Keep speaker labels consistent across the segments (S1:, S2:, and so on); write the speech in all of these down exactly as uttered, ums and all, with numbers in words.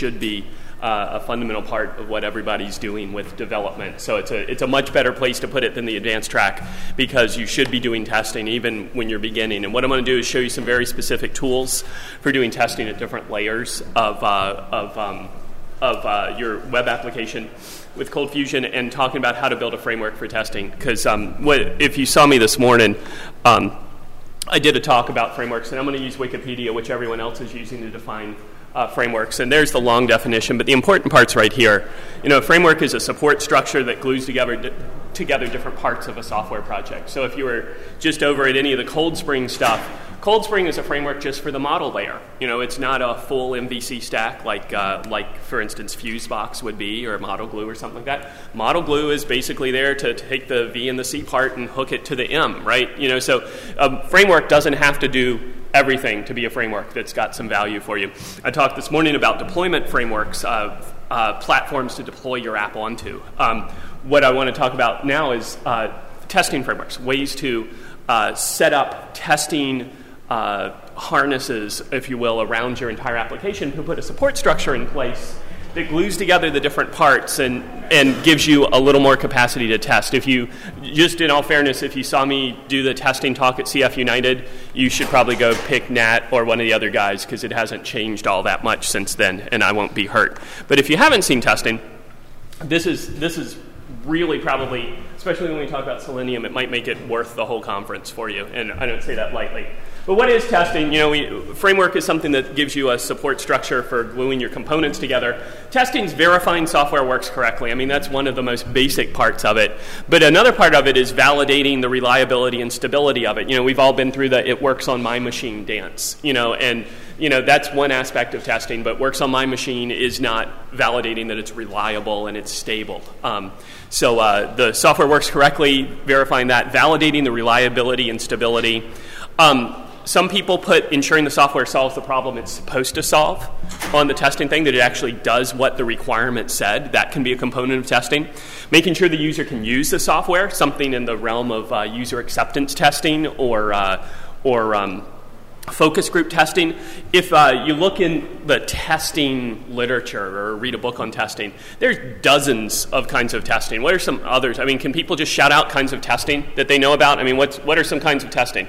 S1: should be uh, a fundamental part of what everybody's doing with development. So it's a it's a much better place to put it than the advanced track, because you should be doing testing even when you're beginning. And what I'm going to do is show you some very specific tools for doing testing at different layers of uh, of um, of uh, your web application with Cold Fusion, and talking about how to build a framework for testing. Because um, what, if you saw me this morning, um, I did a talk about frameworks, and I'm going to use Wikipedia, which everyone else is using to define uh, frameworks. And there's the long definition, but the important part's right here. You know, a framework is a support structure that glues together di- together different parts of a software project. So if you were just over at any of the Cold Spring stuff, Cold Spring is a framework just for the model layer. You know, it's not a full M V C stack like, uh, like for instance, Fusebox would be, or Model Glue or something like that. Model Glue is basically there to take the V and the C part and hook it to the M, right? You know, so a framework doesn't have to do everything to be a framework that's got some value for you. I talked this morning about deployment frameworks, uh, uh, platforms to deploy your app onto. Um, what I want to talk about now is uh, testing frameworks, ways to uh, set up testing Uh, harnesses, if you will, around your entire application, to put a support structure in place that glues together the different parts and, and gives you a little more capacity to test. If you, just in all fairness, if you saw me do the testing talk at C F United, you should probably go pick Nat or one of the other guys, because it hasn't changed all that much since then, and I won't be hurt. But if you haven't seen testing, this is this is really probably, especially when we talk about Selenium, it might make it worth the whole conference for you, and I don't say that lightly. But what is testing? You know, we, framework is something that gives you a support structure for gluing your components together. Testing is verifying software works correctly. I mean, that's one of the most basic parts of it. But another part of it is validating the reliability and stability of it. You know, we've all been through the "it works on my machine" dance, you know, and you know, that's one aspect of testing, but works on my machine is not validating that it's reliable and it's stable. Um, so uh, the software works correctly, verifying that, validating the reliability and stability. Um, Some people put ensuring the software solves the problem it's supposed to solve on the testing thing, that it actually does what the requirement said. That can be a component of testing. Making sure the user can use the software, something in the realm of uh, user acceptance testing or uh, or um, focus group testing. If uh, you look in the testing literature or read a book on testing, there's dozens of kinds of testing. What are some others? I mean, can people just shout out kinds of testing that they know about? I mean, what's, what are some kinds of testing?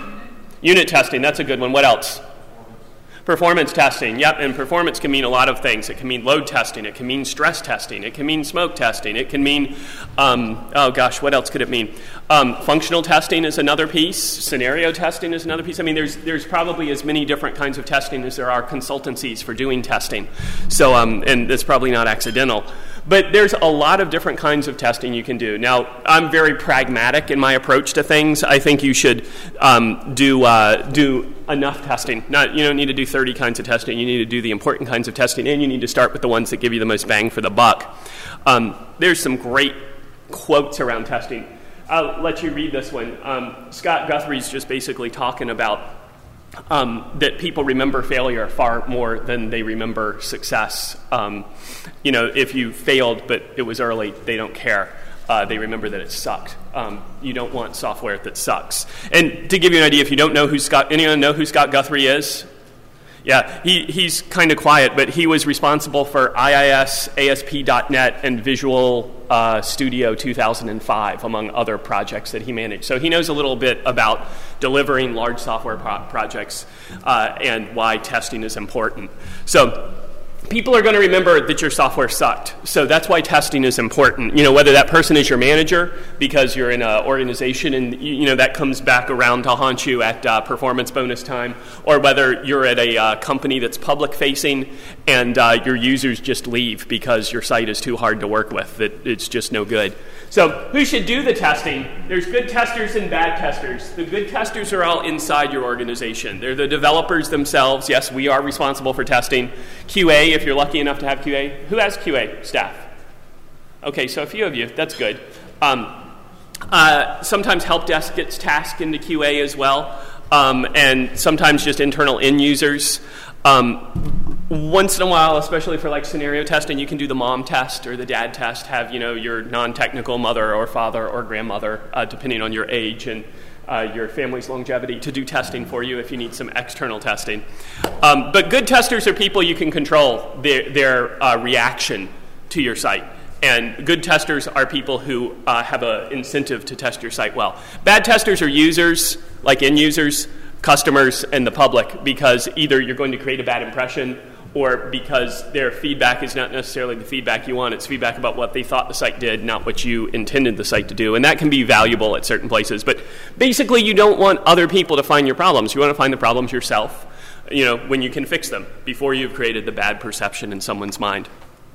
S1: Unit testing, that's a good one. What else? Performance testing. Yep, and performance can mean a lot of things. It can mean load testing. It can mean stress testing. It can mean smoke testing. It can mean, um, oh gosh, what else could it mean? Um, functional testing is another piece. Scenario testing is another piece. I mean, there's there's probably as many different kinds of testing as there are consultancies for doing testing. So, um, and it's probably not accidental. But there's a lot of different kinds of testing you can do. Now, I'm very pragmatic in my approach to things. I think you should um, do uh, do enough testing. Not you don't need to do thirty kinds of testing. You need to do the important kinds of testing, and you need to start with the ones that give you the most bang for the buck. Um, there's some great quotes around testing. I'll let you read this one. Um, Scott Guthrie's just basically talking about Um, that people remember failure far more than they remember success. Um, you know, if you failed but it was early, they don't care. Uh, they remember that it sucked. Um, you don't want software that sucks. And to give you an idea, if you don't know who Scott, anyone know who Scott Guthrie is? Yeah, he, he's kind of quiet, but he was responsible for I I S, A S P dot net, and Visual uh, Studio two thousand five, among other projects that he managed. So he knows a little bit about delivering large software pro- projects uh, and why testing is important. So people are going to remember that your software sucked. So that's why testing is important. You know, whether that person is your manager because you're in an organization and, you know, that comes back around to haunt you at uh, performance bonus time, or whether you're at a uh, company that's public facing and uh, your users just leave because your site is too hard to work with, that it's just no good. So who should do the testing? There's good testers and bad testers. The good testers are all inside your organization. They're the developers themselves. Yes, we are responsible for testing. Q A, if you're lucky enough to have Q A. Who has Q A staff? Okay, so a few of you. That's good. Um, uh, sometimes help desk gets tasked into Q A as well, um, and sometimes just internal end users. Um, once in a while, especially for like scenario testing, you can do the mom test or the dad test, have, you know, your non-technical mother or father or grandmother, uh, depending on your age, and uh, your family's longevity to do testing for you if you need some external testing. Um, but good testers are people you can control their, their uh, reaction to your site. And good testers are people who uh, have an incentive to test your site well. Bad testers are users, like end users, customers, and the public, because either you're going to create a bad impression or because their feedback is not necessarily the feedback you want. It's feedback about what they thought the site did, not what you intended the site to do. And that can be valuable at certain places. But basically, you don't want other people to find your problems. You want to find the problems yourself, you know, when you can fix them before you've created the bad perception in someone's mind.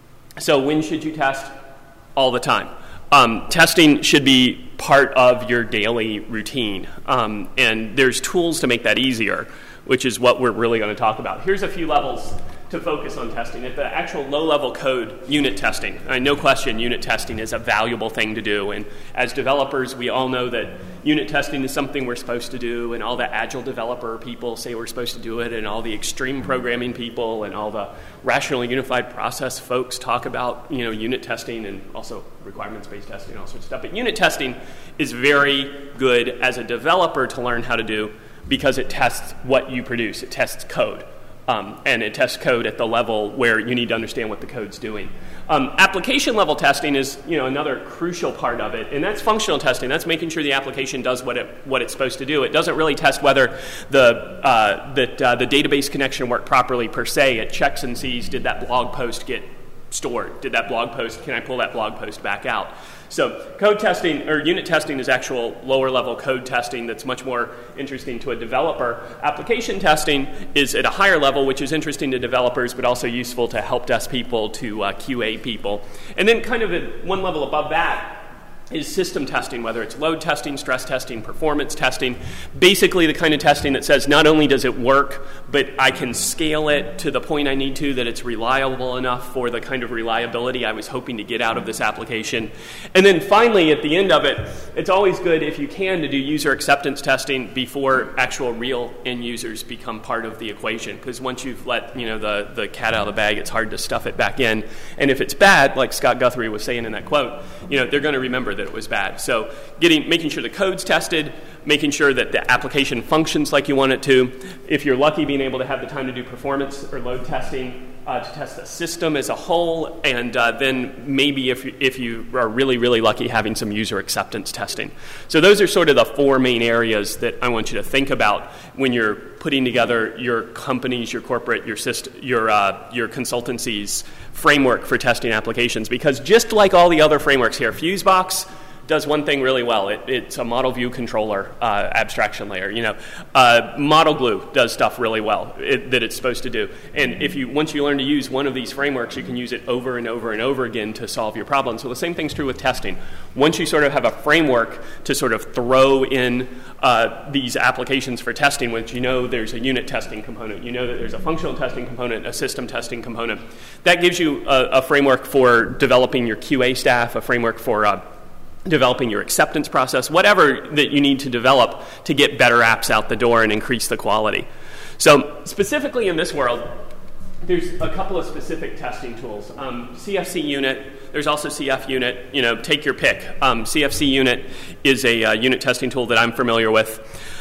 S1: So when should you test? All the time. Um, testing should be part of your daily routine. Um, and there's tools to make that easier, which is what we're really going to talk about. Here's a few levels to focus on testing. At the actual low-level code, unit testing. Uh, no question, unit testing is a valuable thing to do. And as developers, we all know that unit testing is something we're supposed to do, and all the agile developer people say we're supposed to do it, and all the extreme programming people and all the rational unified process folks talk about, you know, unit testing and also requirements-based testing and all sorts of stuff. But unit testing is very good as a developer to learn how to do because it tests what you produce. It tests code. Um, and it tests code at the level where you need to understand what the code's doing. Um, application level testing is, you know, another crucial part of it, and that's functional testing. That's making sure the application does what it what it's supposed to do. It doesn't really test whether the uh, that uh, the database connection worked properly per se. It checks and sees, did that blog post get stored? Did that blog post, can I pull that blog post back out? So code testing, or unit testing, is actual lower level code testing that's much more interesting to a developer. Application testing is at a higher level, which is interesting to developers, but also useful to help desk people, to uh, Q A people. And then kind of at one level above that is system testing, whether it's load testing, stress testing, performance testing, basically the kind of testing that says not only does it work, but I can scale it to the point I need to, that it's reliable enough for the kind of reliability I was hoping to get out of this application. And then finally, at the end of it, it's always good if you can to do user acceptance testing before actual real end users become part of the equation, because once you've let, you know, the, the cat out of the bag, it's hard to stuff it back in. And if it's bad, like Scott Guthrie was saying in that quote, you know, they're going to remember that it was bad. So getting, making sure the code's tested, making sure that the application functions like you want it to. If you're lucky, being able to have the time to do performance or load testing uh, to test the system as a whole, and uh, then maybe if you, if you are really, really lucky, having some user acceptance testing. So those are sort of the four main areas that I want you to think about when you're putting together your company's, your corporate, your system, your uh, your consultancy's framework for testing applications. Because just like all the other frameworks here, Fusebox does one thing really well. It, it's a model view controller uh, abstraction layer. You know, uh, Model Glue does stuff really well it, that it's supposed to do. And if you once you learn to use one of these frameworks, you can use it over and over and over again to solve your problems. So the same thing's true with testing. Once you sort of have a framework to sort of throw in uh, these applications for testing, which you know there's a unit testing component, you know that there's a functional testing component, a system testing component, that gives you a, a framework for developing your Q A staff, a framework for uh, developing your acceptance process, whatever that you need to develop to get better apps out the door and increase the quality. So specifically in this world, there's a couple of specific testing tools. Um, C F C Unit, there's also C F Unit, you know, take your pick. Um, C F C Unit is a uh, unit testing tool that I'm familiar with.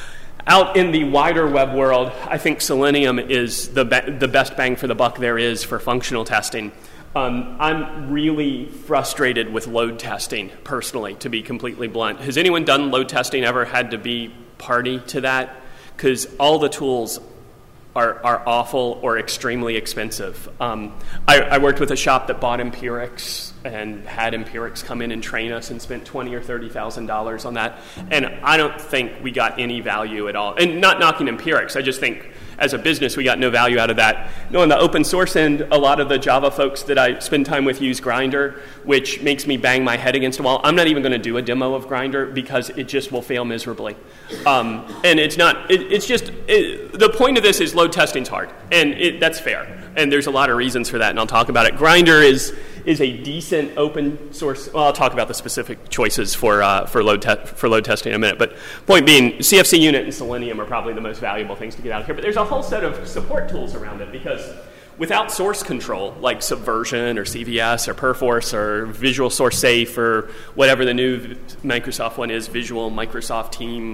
S1: Out in the wider web world, I think Selenium is the, be- the best bang for the buck there is for functional testing. Um, I'm really frustrated with load testing, personally, to be completely blunt. Has anyone done load testing, ever had to be party to that? Because all the tools are, are awful or extremely expensive. Um, I, I worked with a shop that bought Empirics and had Empirics come in and train us and spent twenty thousand dollars or thirty thousand dollars on that. And I don't think we got any value at all. And not knocking Empirics, I just think as a business, we got no value out of that. No, on the open source end, a lot of the Java folks that I spend time with use Grindr, which makes me bang my head against a wall. I'm not even going to do a demo of Grindr because it just will fail miserably. Um, and it's not, it, it's just, it, the point of this is load testing's hard, and it, that's fair. And there's a lot of reasons for that, and I'll talk about it. Grindr is is a decent open source. Well, I'll talk about the specific choices for uh, for load te- for load testing in a minute. But point being, C F C Unit and Selenium are probably the most valuable things to get out of here. But there's a whole set of support tools around it, because without source control, like Subversion or C V S or Perforce or Visual Source Safe or whatever the new Microsoft one is, Visual Microsoft Team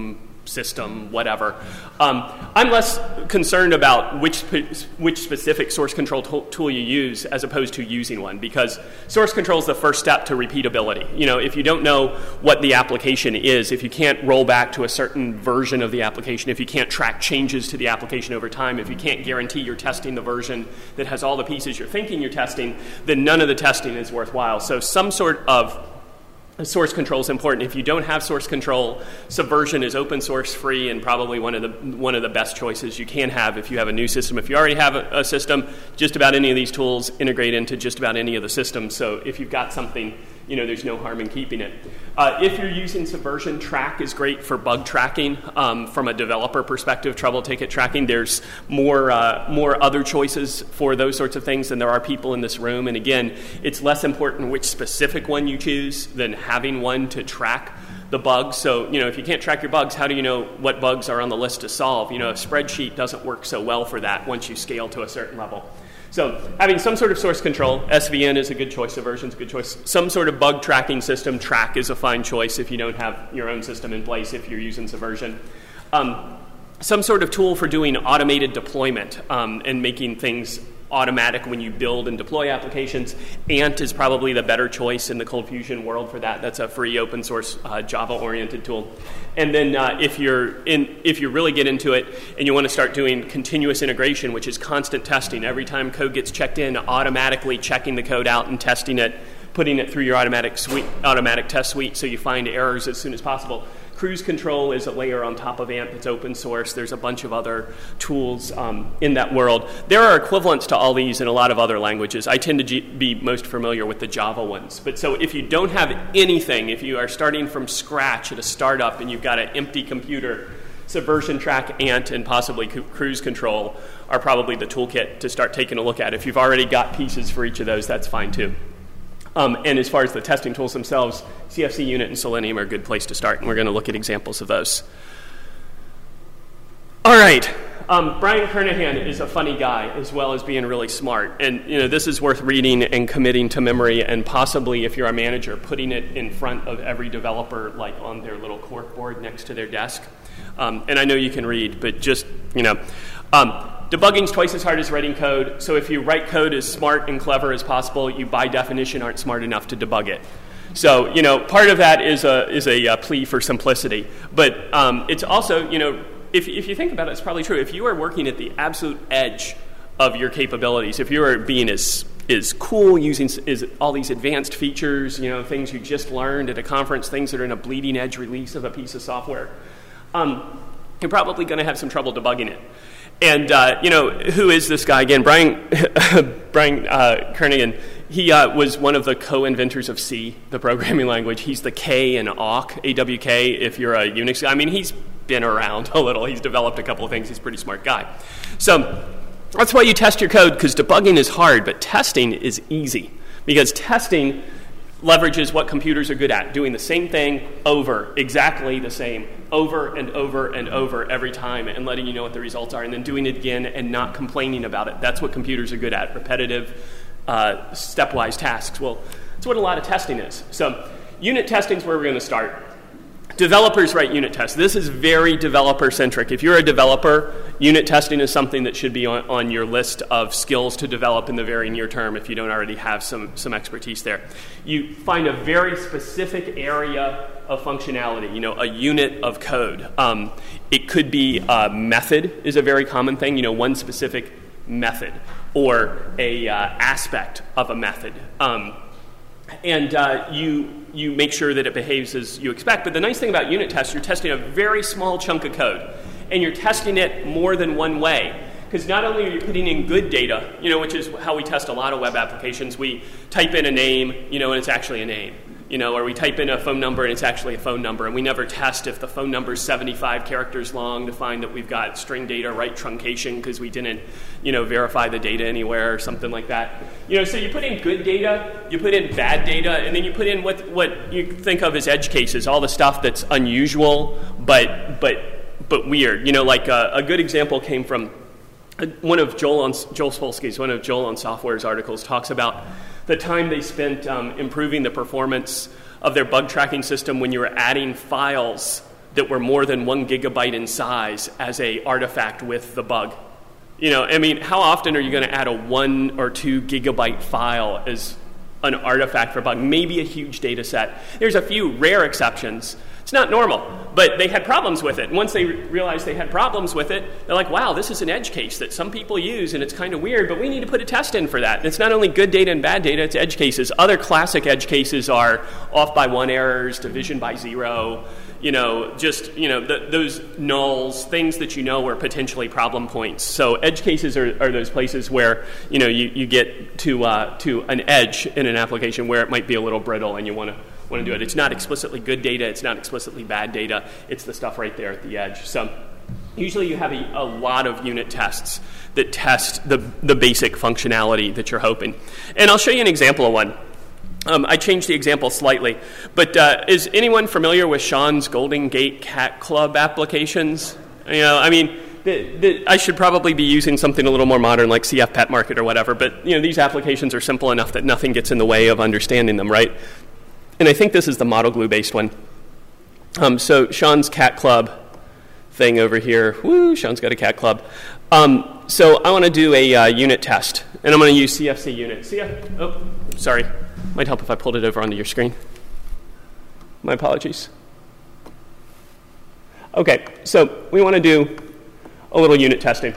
S1: system, whatever. Um, I'm less concerned about which which specific source control to- tool you use as opposed to using one, because source control is the first step to repeatability. You know, if you don't know what the application is, if you can't roll back to a certain version of the application, if you can't track changes to the application over time, if you can't guarantee you're testing the version that has all the pieces you're thinking you're testing, then none of the testing is worthwhile. So some sort of source control is important. If you don't have source control, Subversion is open source, free, and probably one of the one of the best choices you can have if you have a new system. If you already have a, a system, just about any of these tools integrate into just about any of the systems. So if you've got something, you know, there's no harm in keeping it. Uh, if you're using Subversion, Track is great for bug tracking. Um, from a developer perspective, trouble ticket tracking, there's more uh, more other choices for those sorts of things than there are people in this room. And again, it's less important which specific one you choose than having one to track the bugs. So, you know, if you can't track your bugs, how do you know what bugs are on the list to solve? You know, a spreadsheet doesn't work so well for that once you scale to a certain level. So having some sort of source control, S V N is a good choice, Subversion is a good choice. Some sort of bug tracking system, Track is a fine choice if you don't have your own system in place, if you're using Subversion. Um, some sort of tool for doing automated deployment um, and making things automatic when you build and deploy applications. Ant is probably the better choice in the Cold Fusion world for that. That's a free open source uh, Java-oriented tool. And then uh, if you're in, if you really get into it and you want to start doing continuous integration, which is constant testing, every time code gets checked in, automatically checking the code out and testing it, putting it through your automatic suite, automatic test suite so you find errors as soon as possible. Cruise Control is a layer on top of Ant that's open source. There's a bunch of other tools um, in that world. There are equivalents to all these in a lot of other languages. I tend to G- be most familiar with the Java ones. But so if you don't have anything, if you are starting from scratch at a startup and you've got an empty computer, Subversion, Track, Ant, and possibly Cruise Control are probably the toolkit to start taking a look at. If you've already got pieces for each of those, that's fine too. Um, and as far as the testing tools themselves, C F C Unit and Selenium are a good place to start, and we're going to look at examples of those. All right. Um, Brian Kernighan is a funny guy as well as being really smart. And, you know, this is worth reading and committing to memory, and possibly, if you're a manager, putting it in front of every developer, like on their little corkboard next to their desk. Um, and I know you can read, but just, you know. Um, Debugging's twice as hard as writing code, so if you write code as smart and clever as possible, you by definition aren't smart enough to debug it. So, you know, part of that is a is a, a plea for simplicity. But um, it's also, you know, if if you think about it, it's probably true. If you are working at the absolute edge of your capabilities, if you are being as is cool using is all these advanced features, you know, things you just learned at a conference, things that are in a bleeding edge release of a piece of software, um, you're probably going to have some trouble debugging it. And, uh, you know, who is this guy again? Brian, Brian uh, Kernighan, he uh, was one of the co-inventors of C, the programming language. He's the K in awk, A W K, if you're a Unix guy. I mean, he's been around a little. He's developed a couple of things. He's a pretty smart guy. So that's why you test your code, because debugging is hard, but testing is easy. Because testing leverages what computers are good at, doing the same thing over, exactly the same, over and over and over every time, and letting you know what the results are, and then doing it again and not complaining about it. That's what computers are good at, repetitive, uh, stepwise tasks. Well, that's what a lot of testing is. So unit testing is where we're going to start. Developers write unit tests. This is very developer-centric. If you're a developer, unit testing is something that should be on, on your list of skills to develop in the very near term if you don't already have some, some expertise there. You find a very specific area of functionality, you know, a unit of code. Um, it could be a method is a very common thing, you know, one specific method, or a uh, aspect of a method. Um, and uh, you you make sure that it behaves as you expect. But the nice thing about unit tests, you're testing a very small chunk of code, and you're testing it more than one way. Because not only are you putting in good data, you know, which is how we test a lot of web applications. We type in a name, you know, and it's actually a name. You know, or we type in a phone number and it's actually a phone number, and we never test if the phone number is seventy-five characters long to find that we've got string data right truncation because we didn't, you know, verify the data anywhere or something like that. You know, so you put in good data, you put in bad data, and then you put in what what you think of as edge cases, all the stuff that's unusual but but but weird. You know, like a, a good example came from one of Joel on Joel Spolsky's, one of Joel on Software's articles talks about the time they spent um, improving the performance of their bug tracking system when you were adding files that were more than one gigabyte in size as a artifact with the bug. You know, I mean, how often are you going to add a one or two gigabyte file as an artifact for a bug? Maybe a huge data set. There's a few rare exceptions. It's not normal, but they had problems with it. And once they re- realized they had problems with it, they're like, wow, this is an edge case that some people use, and it's kind of weird, but we need to put a test in for that. And it's not only good data and bad data, it's edge cases. Other classic edge cases are off by one errors, division by zero, you know, just, you know, the, those nulls, things that you know are potentially problem points. So edge cases are, are those places where, you know, you, you get to uh, to an edge in an application where it might be a little brittle and you want to want to do it. It's not explicitly good data. It's not explicitly bad data. It's the stuff right there at the edge. So usually you have a, a lot of unit tests that test the, the basic functionality that you're hoping. And I'll show you an example of one. Um, I changed the example slightly. But uh, is anyone familiar with Sean's Golden Gate Cat Club applications? You know, I mean, the, the, I should probably be using something a little more modern like C F Pet Market or whatever. But, you know, these applications are simple enough that nothing gets in the way of understanding them, right? And I think this is the model glue-based one. Um, so Sean's Cat Club thing over here. Woo, Sean's got a cat club. Um, so I want to do a uh, unit test, and I'm going to use C F C unit. C F, oh, sorry. Might help if I pulled it over onto your screen. My apologies. Okay, so we want to do a little unit testing.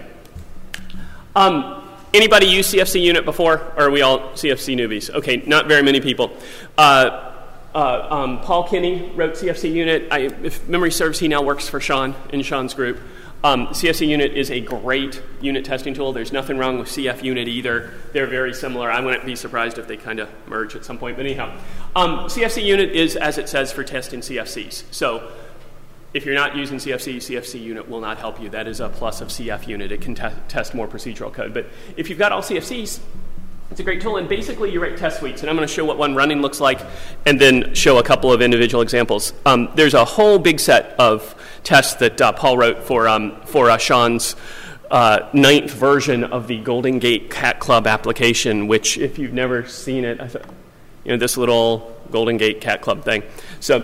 S1: Um, anybody use C F C unit before, or are we all C F C newbies? Okay, not very many people. Uh, Uh, um, Paul Kinney wrote C F C unit. I, if memory serves, he now works for Sean in Sean's group. Um, C F C unit is a great unit testing tool. There's nothing wrong with C F unit either. They're very similar. I wouldn't be surprised if they kind of merge at some point. But anyhow, um, C F C unit is, as it says, for testing C F Cs. So if you're not using C F C, C F C unit will not help you. That is a plus of C F unit. It can te- test more procedural code. But if you've got all C F Cs, it's a great tool, and basically you write test suites, and I'm going to show what one running looks like and then show a couple of individual examples. Um, there's a whole big set of tests that uh, Paul wrote for um, for uh, Sean's uh, ninth version of the Golden Gate Cat Club application, which if you've never seen it, I thought, you know, this little Golden Gate Cat Club thing. So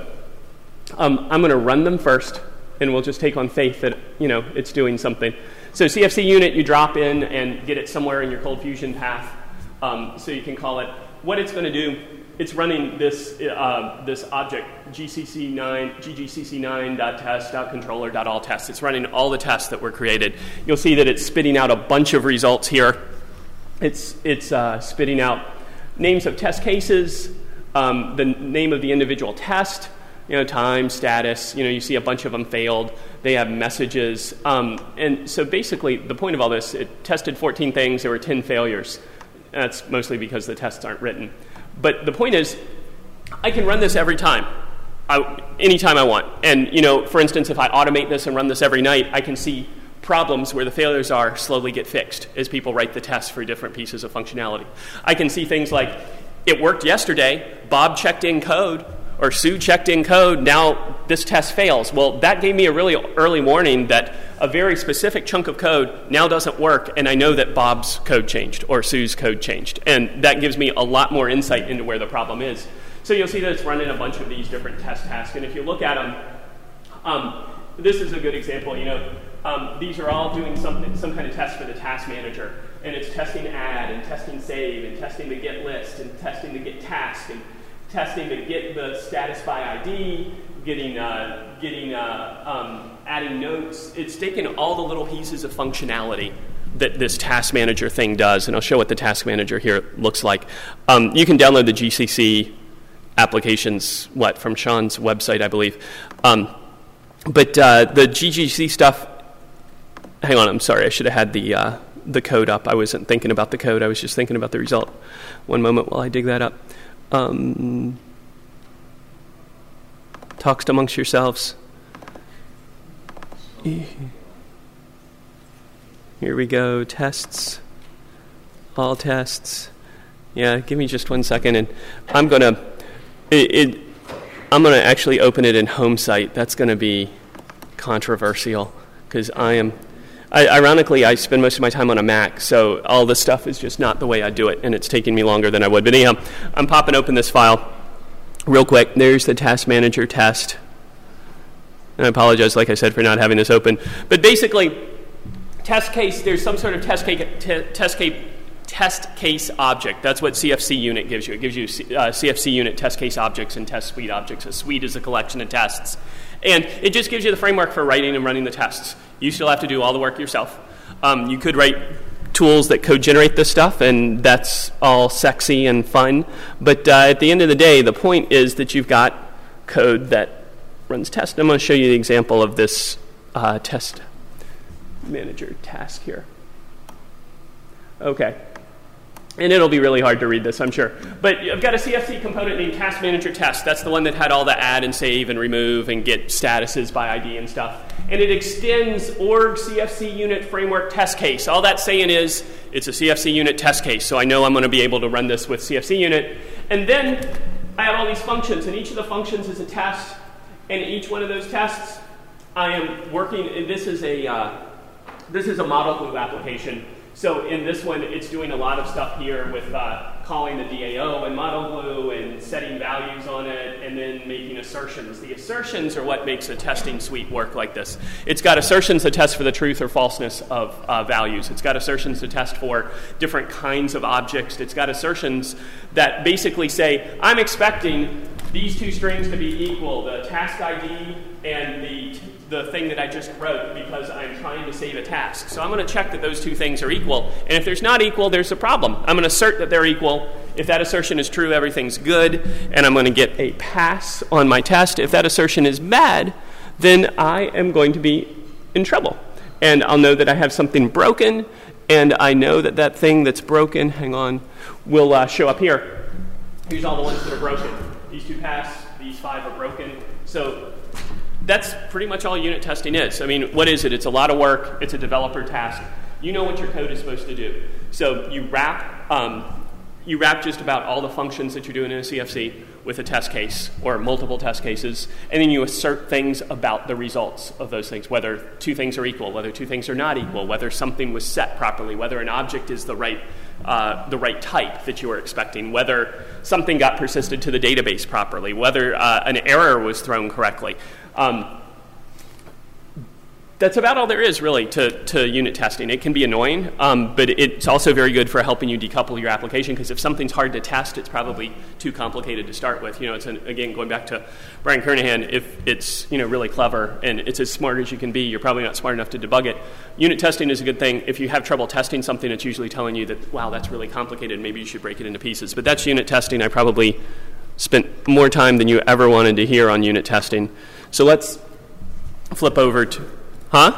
S1: um, I'm going to run them first, and we'll just take on faith that, you know, it's doing something. So C F C unit, you drop in and get it somewhere in your Cold Fusion path. Um, so you can call it. What it's going to do, it's running this uh, this object G C C nine G G C C nine dot test dot controller dot all tests. It's running all the tests that were created. You'll see that it's spitting out a bunch of results here. It's it's uh, spitting out names of test cases, um, the name of the individual test, you know, time, status. You know, you see a bunch of them failed. They have messages, um, and so basically the point of all this, it tested fourteen things. There were ten failures. That's mostly because the tests aren't written. But the point is, I can run this every time, I, anytime I want. And, you know, for instance, if I automate this and run this every night, I can see problems where the failures are slowly get fixed as people write the tests for different pieces of functionality. I can see things like, it worked yesterday, Bob checked in code, or Sue checked in code, now this test fails. Well, that gave me a really early warning that a very specific chunk of code now doesn't work, and I know that Bob's code changed or Sue's code changed. And that gives me a lot more insight into where the problem is. So you'll see that it's running a bunch of these different test tasks. And if you look at them, um, this is a good example. You know, um, these are all doing something, some kind of test for the task manager. And it's testing add and testing save and testing the get list and testing the get task and testing to get the status by I D, getting, uh, getting, uh, um, adding notes. It's taking all the little pieces of functionality that this task manager thing does, and I'll show what the task manager here looks like. Um, you can download the G C C applications, what, from Sean's website, I believe. Um, but uh, the G G C stuff, hang on, I'm sorry, I should have had the, uh, the code up. I wasn't thinking about the code, I was just thinking about the result. One moment while I dig that up. Um, talks amongst yourselves. Here we go. Tests. All tests. Yeah, give me just one second, and I'm gonna. It, it, I'm gonna actually open it in home site. That's gonna be controversial because I am. I, ironically, I spend most of my time on a Mac, so all this stuff is just not the way I do it, and it's taking me longer than I would. But anyhow, I'm popping open this file real quick. There's the task manager test. And I apologize, like I said, for not having this open. But basically, test case, there's some sort of test case, t- test case, test case object. That's what C F C unit gives you. It gives you C, uh, C F C unit test case objects and test suite objects. A suite is a collection of tests. And it just gives you the framework for writing and running the tests. You still have to do all the work yourself. Um, you could write tools that code generate this stuff, and that's all sexy and fun. But uh, at the end of the day, the point is that you've got code that runs tests. I'm going to show you the example of this uh, test manager task here. Okay. And it'll be really hard to read this, I'm sure. But I've got a C F C component named Task Manager Test. That's the one that had all the add and save and remove and get statuses by I D and stuff. And it extends org C F C unit framework test case. All that's saying is it's a C F C unit test case, so I know I'm going to be able to run this with C F C unit. And then I have all these functions, and each of the functions is a test. And each one of those tests, I am working. And this is a uh, this is a model glue application. So in this one, it's doing a lot of stuff here with uh, calling the D A O and model glue and setting values on it and then making assertions. The assertions are what makes a testing suite work like this. It's got assertions to test for the truth or falseness of uh, values. It's got assertions to test for different kinds of objects. It's got assertions that basically say, I'm expecting these two strings to be equal, the task I D and the the thing that I just wrote, because I'm trying to save a task. So I'm going to check that those two things are equal. And if there's not equal, there's a problem. I'm going to assert that they're equal. If that assertion is true, everything's good, and I'm going to get a pass on my test. If that assertion is bad, then I am going to be in trouble. And I'll know that I have something broken, and I know that that thing that's broken, hang on, will uh, show up here. Here's all the ones that are broken. These two pass, these five are broken. So that's pretty much all unit testing is. I mean, what is it? It's a lot of work. It's a developer task. You know what your code is supposed to do. So you wrap um, you wrap just about all the functions that you're doing in a C F C with a test case or multiple test cases, and then you assert things about the results of those things, whether two things are equal, whether two things are not equal, whether something was set properly, whether an object is the right uh, the right type that you were expecting, whether something got persisted to the database properly, whether uh, an error was thrown correctly. Um, that's about all there is, really, to, to unit testing. It can be annoying, um, but it's also very good for helping you decouple your application, because if something's hard to test, it's probably too complicated to start with. You know, it's an, again, going back to Brian Kernighan, if it's, you know, really clever and it's as smart as you can be, you're probably not smart enough to debug it. Unit testing is a good thing. If you have trouble testing something, it's usually telling you that, wow, that's really complicated, maybe you should break it into pieces. But that's unit testing. I probably spent more time than you ever wanted to hear on unit testing. So let's flip over to, huh?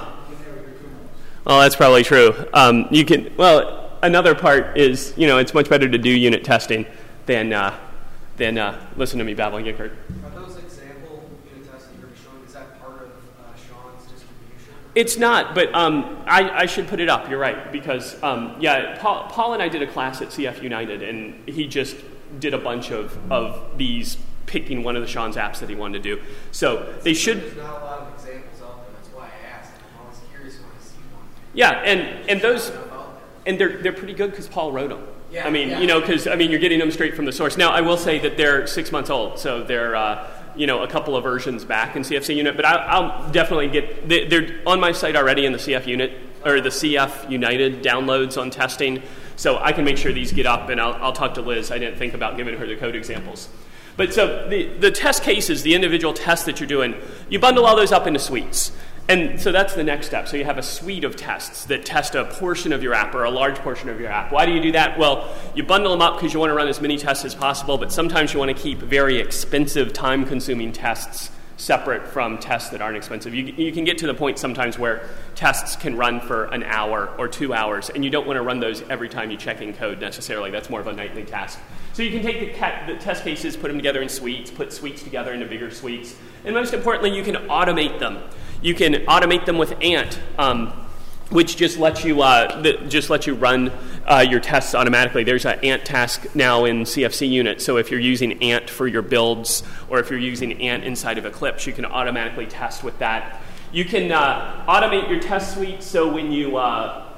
S1: Well, that's probably true. Um, you can, well, another part is, you know, it's much better to do unit testing than uh, than uh, listen to me babble, Yickert.
S2: Are those example unit tests that you're showing, is that part of uh, Sean's distribution?
S1: It's not, but um, I, I should put it up. You're right, because um, yeah, Paul, Paul and I did a class at C F United, and he just did a bunch of of these, picking one of the Sean's apps that he wanted to do. So they should.
S2: There's not a lot of examples out there. That's why I asked. I'm always curious when I see one.
S1: Yeah, and and those, and they're they're pretty good because Paul wrote them.
S2: Yeah,
S1: I mean,
S2: yeah.
S1: you know, because I mean, you're getting them straight from the source. Now, I will say that they're six months old, so they're uh, you know a couple of versions back in C F C Unit. But I, I'll definitely get. They, they're on my site already in the C F Unit or the C F United downloads on testing. So I can make sure these get up, and I'll, I'll talk to Liz. I didn't think about giving her the code examples. But so the, the test cases, the individual tests that you're doing, you bundle all those up into suites. And so that's the next step. So you have a suite of tests that test a portion of your app or a large portion of your app. Why do you do that? Well, you bundle them up because you want to run as many tests as possible, but sometimes you want to keep very expensive, time-consuming tests separate from tests that aren't expensive. You, you can get to the point sometimes where tests can run for an hour or two hours, and you don't want to run those every time you check in code necessarily. That's more of a nightly task. So you can take the, ca- the test cases, put them together in suites, put suites together into bigger suites, and most importantly, you can automate them. You can automate them with Ant, um, which just lets you uh, the, just lets you run uh, your tests automatically. There's an Ant task now in C F C Unit, so if you're using Ant for your builds, or if you're using Ant inside of Eclipse, you can automatically test with that. You can uh, automate your test suite, so when you uh,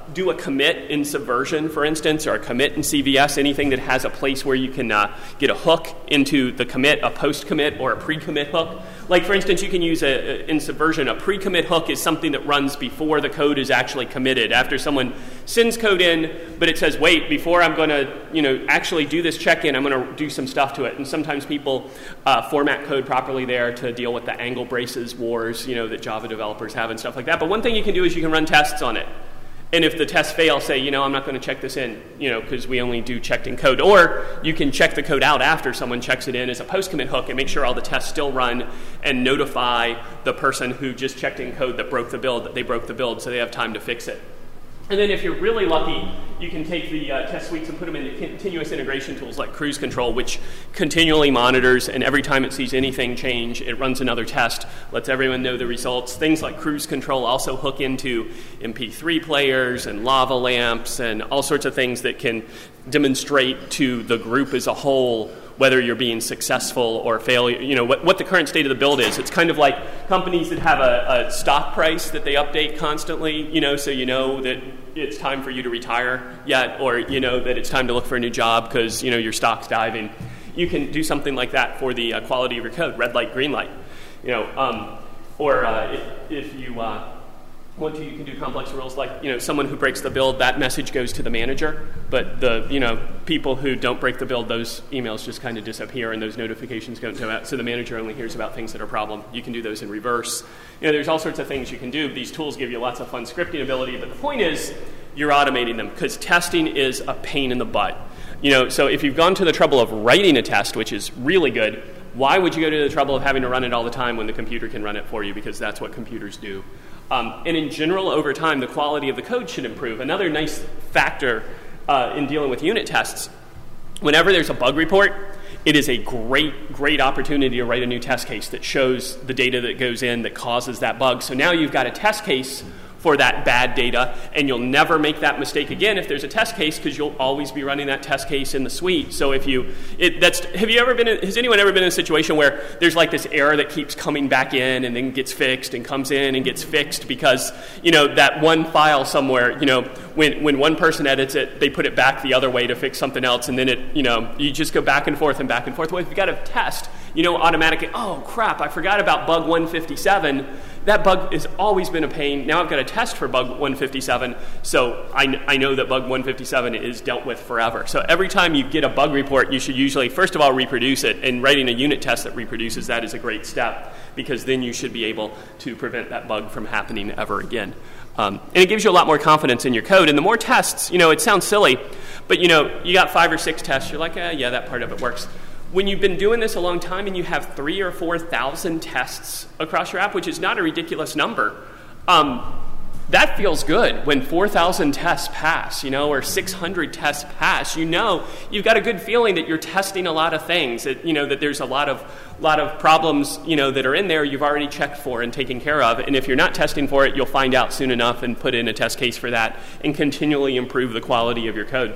S1: do a commit in Subversion, for instance, or a commit in C V S, anything that has a place where you can uh, get a hook into the commit, a post-commit or a pre-commit hook. Like, for instance, you can use, a, in Subversion, a pre-commit hook is something that runs before the code is actually committed. After someone sends code in, but it says, wait, before I'm going to, you know, actually do this check-in, I'm going to do some stuff to it. And sometimes people uh, format code properly there to deal with the angle braces wars, you know, that Java developers have and stuff like that. But one thing you can do is you can run tests on it. And if the tests fail, say, you know, I'm not going to check this in, you know, because we only do checked in code. Or you can check the code out after someone checks it in as a post-commit hook and make sure all the tests still run and notify the person who just checked in code that broke the build that they broke the build so they have time to fix it. And then if you're really lucky, you can take the uh, test suites and put them into continuous integration tools like Cruise Control, which continually monitors, and every time it sees anything change, it runs another test, lets everyone know the results. Things like Cruise Control also hook into M P three players and lava lamps and all sorts of things that can demonstrate to the group as a whole whether you're being successful or failure, you know, what, what the current state of the build is. It's kind of like companies that have a, a stock price that they update constantly, you know, so you know that it's time for you to retire yet, or you know that it's time to look for a new job because, you know, your stock's diving. You can do something like that for the uh, quality of your code, red light, green light, you know, um, or uh, if, if you uh, want to, you can do complex rules like, you know, someone who breaks the build, that message goes to the manager, but the, you know, people who don't break the build, those emails just kind of disappear and those notifications don't go out, so the manager only hears about things that are a problem. You can do those in reverse. You know, there's all sorts of things you can do. These tools give you lots of fun scripting ability, but the point is you're automating them because testing is a pain in the butt. You know, so if you've gone to the trouble of writing a test, which is really good, why would you go to the trouble of having to run it all the time when the computer can run it for you? Because that's what computers do. Um, and in general, over time, the quality of the code should improve. Another nice factor uh, in dealing with unit tests, whenever there's a bug report, it is a great, great opportunity to write a new test case that shows the data that goes in that causes that bug. So now you've got a test case for that bad data, and you'll never make that mistake again if there's a test case, because you'll always be running that test case in the suite. So if you, it, that's, have you ever been, in, has anyone ever been in a situation where there's like this error that keeps coming back in and then gets fixed and comes in and gets fixed because, you know, that one file somewhere, you know, when, when one person edits it, they put it back the other way to fix something else, and then it, you know, you just go back and forth and back and forth. Well, if you've got a test, you know, automatically, oh crap, I forgot about bug one fifty-seven. That bug has always been a pain. Now I've got a test for bug one fifty-seven, so I, kn- I know that bug one fifty-seven is dealt with forever. So every time you get a bug report, you should usually, first of all, reproduce it, and writing a unit test that reproduces that is a great step, because then you should be able to prevent that bug from happening ever again. Um, and it gives you a lot more confidence in your code. And the more tests, you know, it sounds silly, but, you know, you got five or six tests, you're like, eh, yeah, that part of it works. When you've been doing this a long time and you have three or four thousand tests across your app, which is not a ridiculous number, um, that feels good. When four thousand tests pass, you know, or six hundred tests pass, you know, you've got a good feeling that you're testing a lot of things. That, you know, that there's a lot of lot of problems, you know, that are in there you've already checked for and taken care of. And if you're not testing for it, you'll find out soon enough and put in a test case for that and continually improve the quality of your code.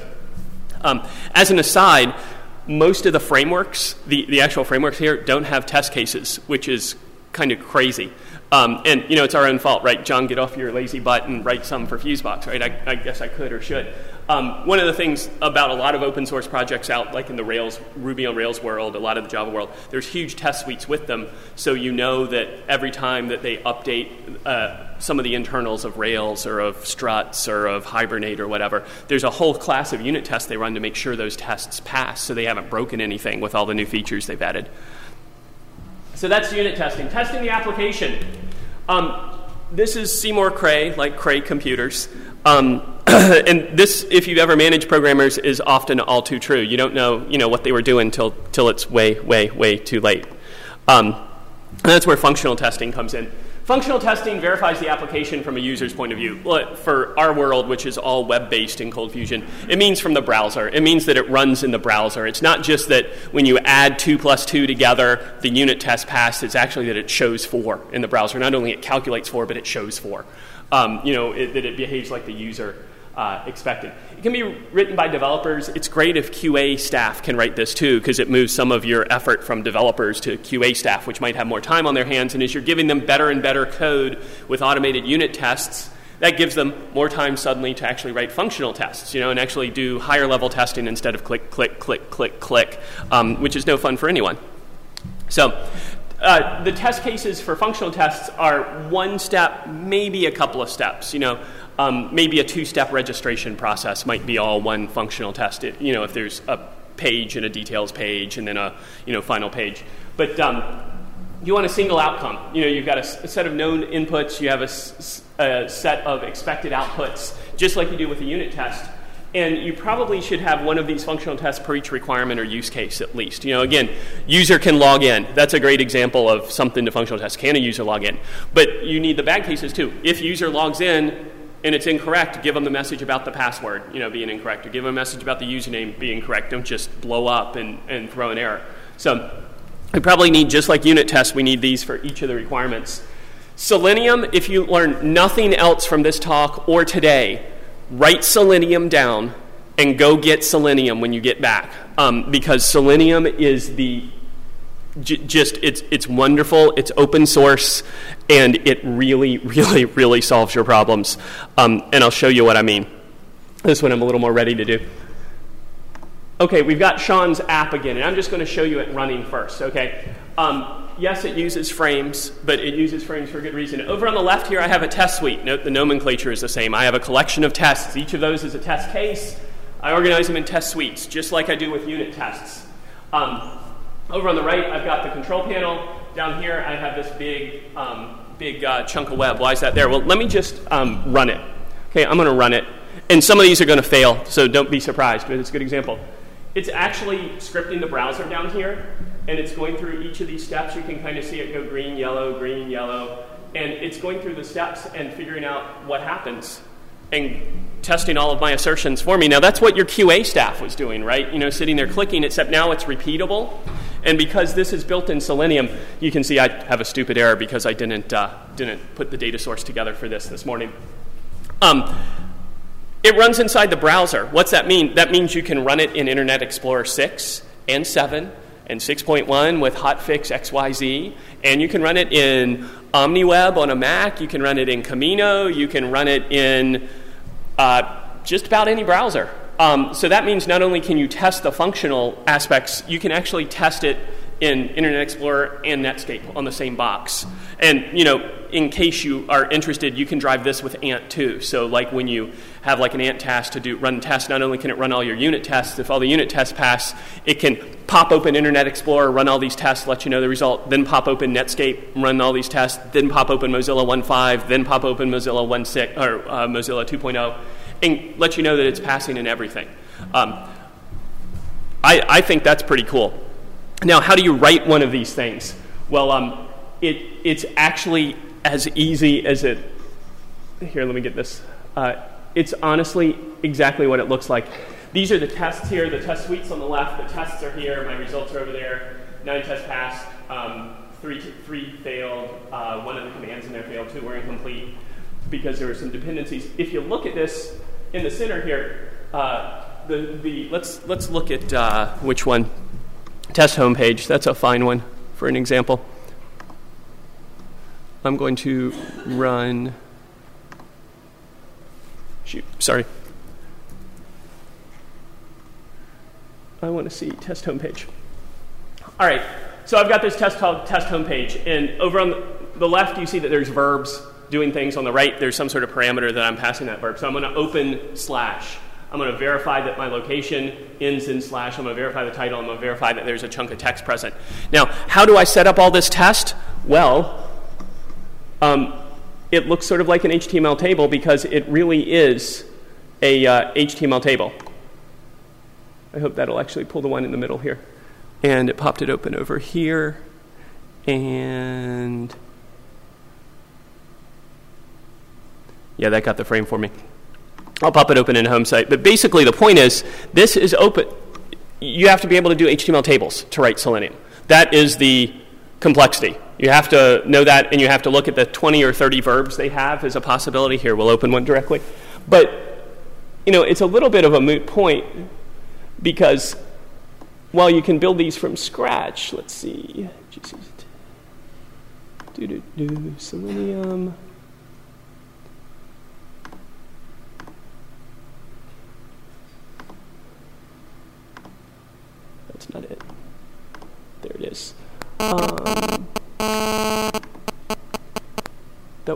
S1: Um, as an aside, most of the frameworks, the, the actual frameworks here, don't have test cases, which is kind of crazy. Um, and, you know, it's our own fault, right? John, get off your lazy butt and write some for Fusebox, right? I, I guess I could or should. Um, one of the things about a lot of open source projects out, like in the Rails, Ruby on Rails world, a lot of the Java world, there's huge test suites with them, so you know that every time that they update uh, some of the internals of Rails or of struts or of Hibernate or whatever, there's a whole class of unit tests they run to make sure those tests pass, so they haven't broken anything with all the new features they've added. So that's unit testing. Testing the application. Um, this is Seymour Cray, like Cray Computers. Um, and this, if you've ever managed programmers, is often all too true. You don't know, you know, what they were doing till till it's way, way, way too late. Um, and that's where functional testing comes in. Functional testing verifies the application from a user's point of view. Well, for our world, which is all web-based in Cold Fusion, it means from the browser. It means that it runs in the browser. It's not just that when you add two plus two together, the unit test passed. It's actually that it shows four in the browser. Not only it calculates four, but it shows four. Um, you know, it, that it behaves like the user uh, expected. It can be written by developers. It's great if Q A staff can write this too, because it moves some of your effort from developers to Q A staff, which might have more time on their hands. And as you're giving them better and better code with automated unit tests, That gives them more time suddenly to actually write functional tests, you know, and actually do higher level testing instead of click, click, click, click, click, um, which is no fun for anyone. So uh, the test cases for functional tests are one step, maybe a couple of steps, you know. Um, maybe a two-step registration process might be all one functional test, it, you know, if there's a page and a details page and then a, you know, final page. But um, you want a single outcome. You know, you've got a, a set of known inputs, you have a, a set of expected outputs, just like you do with a unit test. And you probably should have one of these functional tests per each requirement or use case at least. You know, again, user can log in. That's a great example of something to functional test. Can a user log in? But you need the bad cases too. If user logs in and it's incorrect, give them the message about the password, you know, being incorrect, or give them a message about the username being correct. Don't just blow up and, and throw an error. So we probably need, just like unit tests, we need these for each of the requirements. Selenium, if you learn nothing else from this talk or today, write Selenium down and go get Selenium when you get back, um, because Selenium is the j- just it's it's wonderful. It's open source, and it really, really, really solves your problems. Um, and I'll show you what I mean. This one I'm a little more ready to do. Okay, we've got Sean's app again, and I'm just going to show you it running first. Okay. Um, Yes, it uses frames, but it uses frames for a good reason. Over on the left here, I have a test suite. Note the nomenclature is the same. I have a collection of tests. Each of those is a test case. I organize them in test suites, just like I do with unit tests. Um, over on the right, I've got the control panel. Down here, I have this big, um, big uh, chunk of web. Why is that there? Well, let me just um, run it. Okay, I'm going to run it. And some of these are going to fail, so don't be surprised, but it's a good example. It's actually scripting the browser down here, and it's going through each of these steps. You can kind of see it go green, yellow, green, yellow, and it's going through the steps and figuring out what happens and testing all of my assertions for me. Now, that's what your Q A staff was doing, right? You know, sitting there clicking, except now it's repeatable. And because this is built in Selenium, you can see I have a stupid error because I didn't uh, didn't put the data source together for this this morning. Um, It runs inside the browser. What's that mean? That means you can run it in Internet Explorer six and seven and six point one with hotfix X Y Z. And you can run it in OmniWeb on a Mac. You can run it in Camino. You can run it in uh, just about any browser. Um, so that means not only can you test the functional aspects, you can actually test it in Internet Explorer and Netscape on the same box. And, you know, in case you are interested, you can drive this with Ant too. So like when you have like an Ant task to do run tests, not only can it run all your unit tests, if all the unit tests pass, it can pop open Internet Explorer, run all these tests, let you know the result, then pop open Netscape, run all these tests, then pop open Mozilla one point five, then pop open Mozilla one point six or uh, Mozilla two point oh, and let you know that it's passing in everything. Um, I, I think that's pretty cool. Now, how do you write one of these things? Well, um, it it's actually as easy as it... Here, let me get this. Uh, it's honestly exactly what it looks like. These are the tests here, the test suites on the left. The tests are here. My results are over there. Nine tests passed. Um, three, three failed. Uh, one of the commands in there failed. Two were incomplete because there were some dependencies. If you look at this in the center here, uh, the the let's let's look at uh, which one. Test homepage, that's a fine one for an example. I'm going to run, shoot, sorry. I want to see test homepage. All right, so I've got this test called test homepage, and over on the left you see that there's verbs doing things. On the right there's some sort of parameter that I'm passing that verb. So I'm going to open slash. I'm going to verify that my location ends in slash. I'm going to verify the title. I'm going to verify that there's a chunk of text present. Now, how do I set up all this test? Well, um, it looks sort of like an H T M L table because it really is a uh, H T M L table. I hope that'll actually pull the one in the middle here. And it popped it open over here. And yeah, that got the frame for me. I'll pop it open in a home site. But basically the point is, this is open. You have to be able to do H T M L tables to write Selenium. That is the complexity. You have to know that, and you have to look at the twenty or thirty verbs they have as a possibility. Here, we'll open one directly. But, you know, it's a little bit of a moot point because while you can build these from scratch, let's see. Do, do, do, Selenium.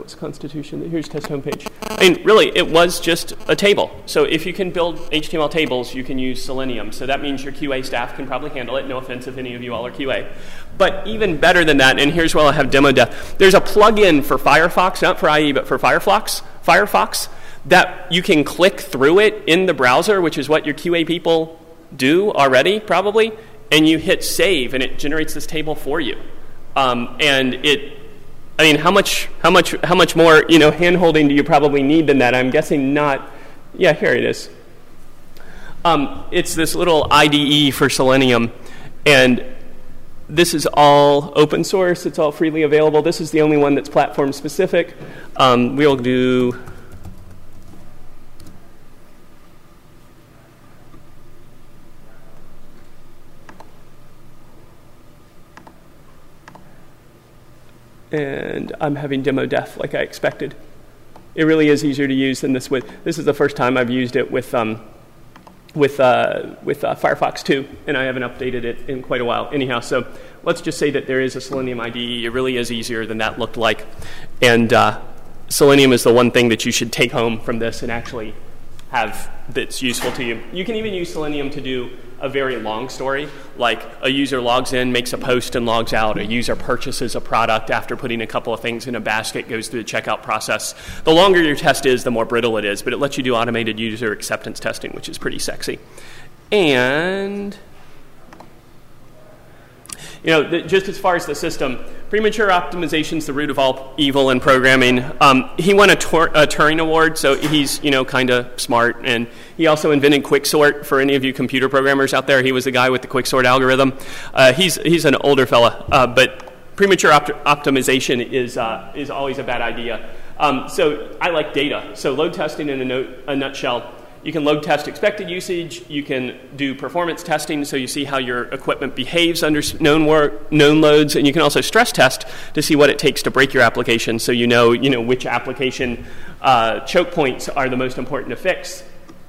S1: what's Constitution? Here's test homepage. I mean, really, it was just a table. So if you can build H T M L tables, you can use Selenium. So that means your Q A staff can probably handle it. No offense if any of you all are Q A. But even better than that, and here's where I'll have demo def. There's a plugin for Firefox, not for I E, but for Firefox, Firefox, that you can click through it in the browser, which is what your Q A people do already, probably, and you hit save, and it generates this table for you. Um, and it, I mean, how much, how much, how much more, you know, hand-holding do you probably need than that? I'm guessing not. Yeah, here it is. Um, it's this little I D E for Selenium, and this is all open source. It's all freely available. This is the only one that's platform-specific. Um, we'll do... And I'm having demo def like I expected. It really is easier to use than this with. This is the first time I've used it with um, with uh, with uh, Firefox two, and I haven't updated it in quite a while. Anyhow, so let's just say that there is a Selenium I D E. It really is easier than that looked like, and uh, Selenium is the one thing that you should take home from this and actually have that's useful to you. You can even use Selenium to do a very long story, like a user logs in, makes a post, and logs out. A user purchases a product after putting a couple of things in a basket, goes through the checkout process. The longer your test is, the more brittle it is, but it lets you do automated user acceptance testing, which is pretty sexy. And, you know, the, just as far as the system, premature optimization is the root of all evil in programming. Um, he won a, Tur- a Turing Award, so he's, you know, kind of smart. And he also invented Quicksort. For any of you computer programmers out there, he was the guy with the Quicksort algorithm. Uh, he's he's an older fella, uh, but premature opt- optimization is uh, is always a bad idea. Um, so I like data. So load testing in a, note, a nutshell. You can load test expected usage. You can do performance testing, so you see how your equipment behaves under known work, known loads, and you can also stress test to see what it takes to break your application, so you know, you know which application uh, choke points are the most important to fix.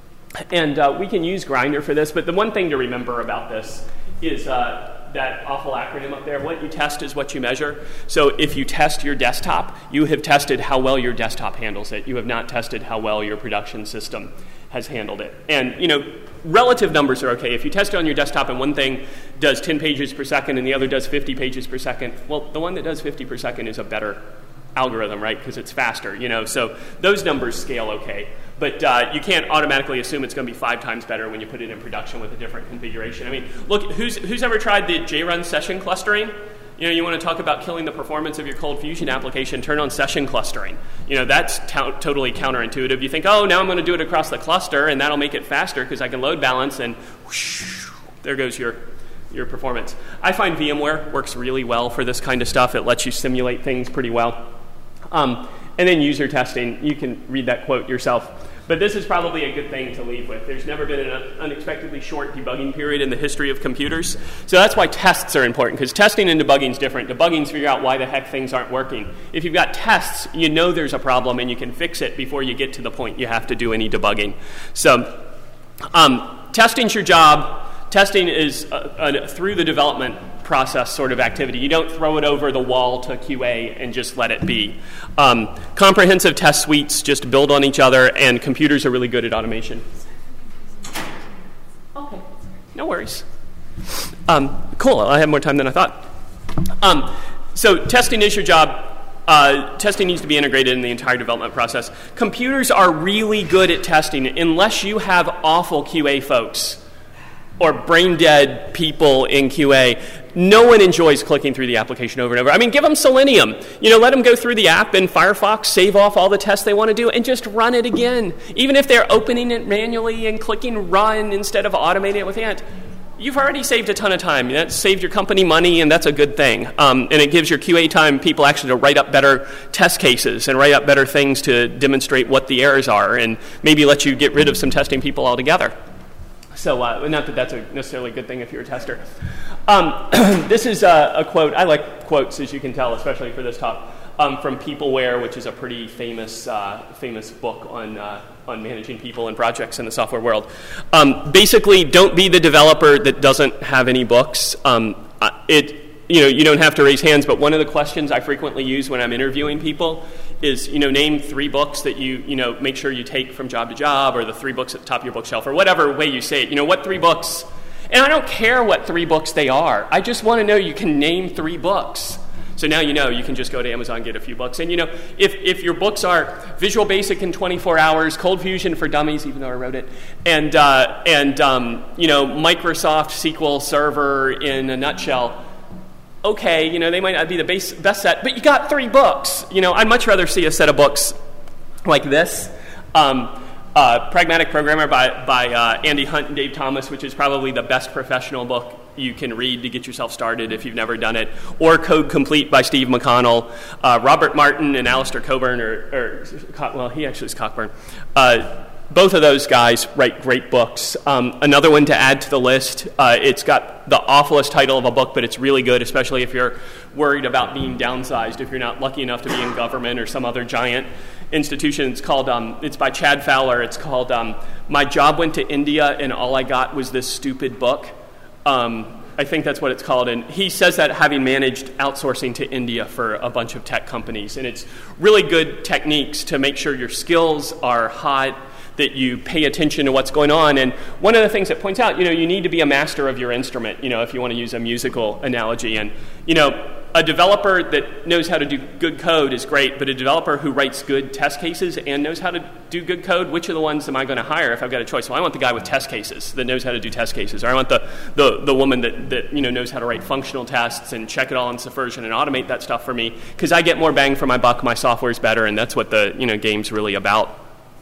S1: And uh, we can use Grindr for this, but the one thing to remember about this is uh, that awful acronym up there. What you test is what you measure. So if you test your desktop, you have tested how well your desktop handles it. You have not tested how well your production system has handled it. And, you know, relative numbers are okay. If you test it on your desktop and one thing does ten pages per second and the other does fifty pages per second, well, the one that does fifty per second is a better algorithm, right, because it's faster, you know. So those numbers scale okay. But uh, you can't automatically assume it's going to be five times better when you put it in production with a different configuration. I mean, look, who's who's ever tried the J run session clustering? You know, you want to talk about killing the performance of your Cold Fusion application, turn on session clustering. You know, that's t- totally counterintuitive. You think, oh, now I'm going to do it across the cluster, and that'll make it faster because I can load balance, and whoosh, there goes your, your performance. I find VMware works really well for this kind of stuff. It lets you simulate things pretty well. Um, and then user testing, you can read that quote yourself. But this is probably a good thing to leave with. There's never been an unexpectedly short debugging period in the history of computers. So that's why tests are important, because testing and debugging is different. Debugging is figure out why the heck things aren't working. If you've got tests, you know there's a problem, and you can fix it before you get to the point you have to do any debugging. So um, testing's your job. Testing is a, a through the development process sort of activity. You don't throw it over the wall to Q A and just let it be. Um, comprehensive test suites just build on each other, and computers are really good at automation. Okay, no worries. Um, cool, I have more time than I thought. Um, so testing is your job. Uh, testing needs to be integrated in the entire development process. Computers are really good at testing unless you have awful Q A folks or brain-dead people in Q A. No one enjoys clicking through the application over and over. I mean, give them Selenium. You know, let them go through the app in Firefox, save off all the tests they want to do, and just run it again. Even if they're opening it manually and clicking run instead of automating it with Ant, you've already saved a ton of time. That's saved your company money, and that's a good thing. Um, and it gives your Q A time people actually to write up better test cases and write up better things to demonstrate what the errors are, and maybe let you get rid of some testing people altogether. So uh, not that that's a necessarily good thing if you're a tester. Um, this is a, a quote. I like quotes, as you can tell, especially for this talk, um, from Peopleware, which is a pretty famous uh, famous book on uh, on managing people and projects in the software world. Um, basically, don't be the developer that doesn't have any books. Um, it you know you don't have to raise hands, but one of the questions I frequently use when I'm interviewing people is, you know, name three books that you, you know, make sure you take from job to job, or the three books at the top of your bookshelf, or whatever way you say it. You know, what three books? And I don't care what three books they are. I just want to know you can name three books. So now you know you can just go to Amazon and get a few books. And, you know, if, if your books are Visual Basic in twenty-four hours, Cold Fusion for Dummies, even though I wrote it, and, uh, and um, you know, Microsoft S Q L Server in a nutshell, okay, you know, they might not be the base, best set, but you got three books. You know, I'd much rather see a set of books like this. Um, uh, Pragmatic Programmer by, by uh, Andy Hunt and Dave Thomas, which is probably the best professional book you can read to get yourself started if you've never done it, or Code Complete by Steve McConnell. Uh, Robert Martin and Alistair Cockburn, or, or well, he actually is Cockburn. Uh, both of those guys write great books. Um, another one to add to the list, uh, it's got the awfulest title of a book, but it's really good, especially if you're worried about being downsized, if you're not lucky enough to be in government or some other giant institution. It's called, um, it's by Chad Fowler. It's called um, My Job Went to India and All I Got Was This Stupid Book. Um, I think that's what it's called, and he says that having managed outsourcing to India for a bunch of tech companies, and it's really good techniques to make sure your skills are hot, that you pay attention to what's going on. And one of the things that points out, you know, you need to be a master of your instrument, you know, if you want to use a musical analogy. And, you know, a developer that knows how to do good code is great, but a developer who writes good test cases and knows how to do good code, which of the ones am I going to hire if I've got a choice? Well, I want the guy with test cases that knows how to do test cases, or I want the, the, the woman that, that you know knows how to write functional tests and check it all in Subversion and automate that stuff for me, because I get more bang for my buck, my software's better, and that's what the you know game's really about.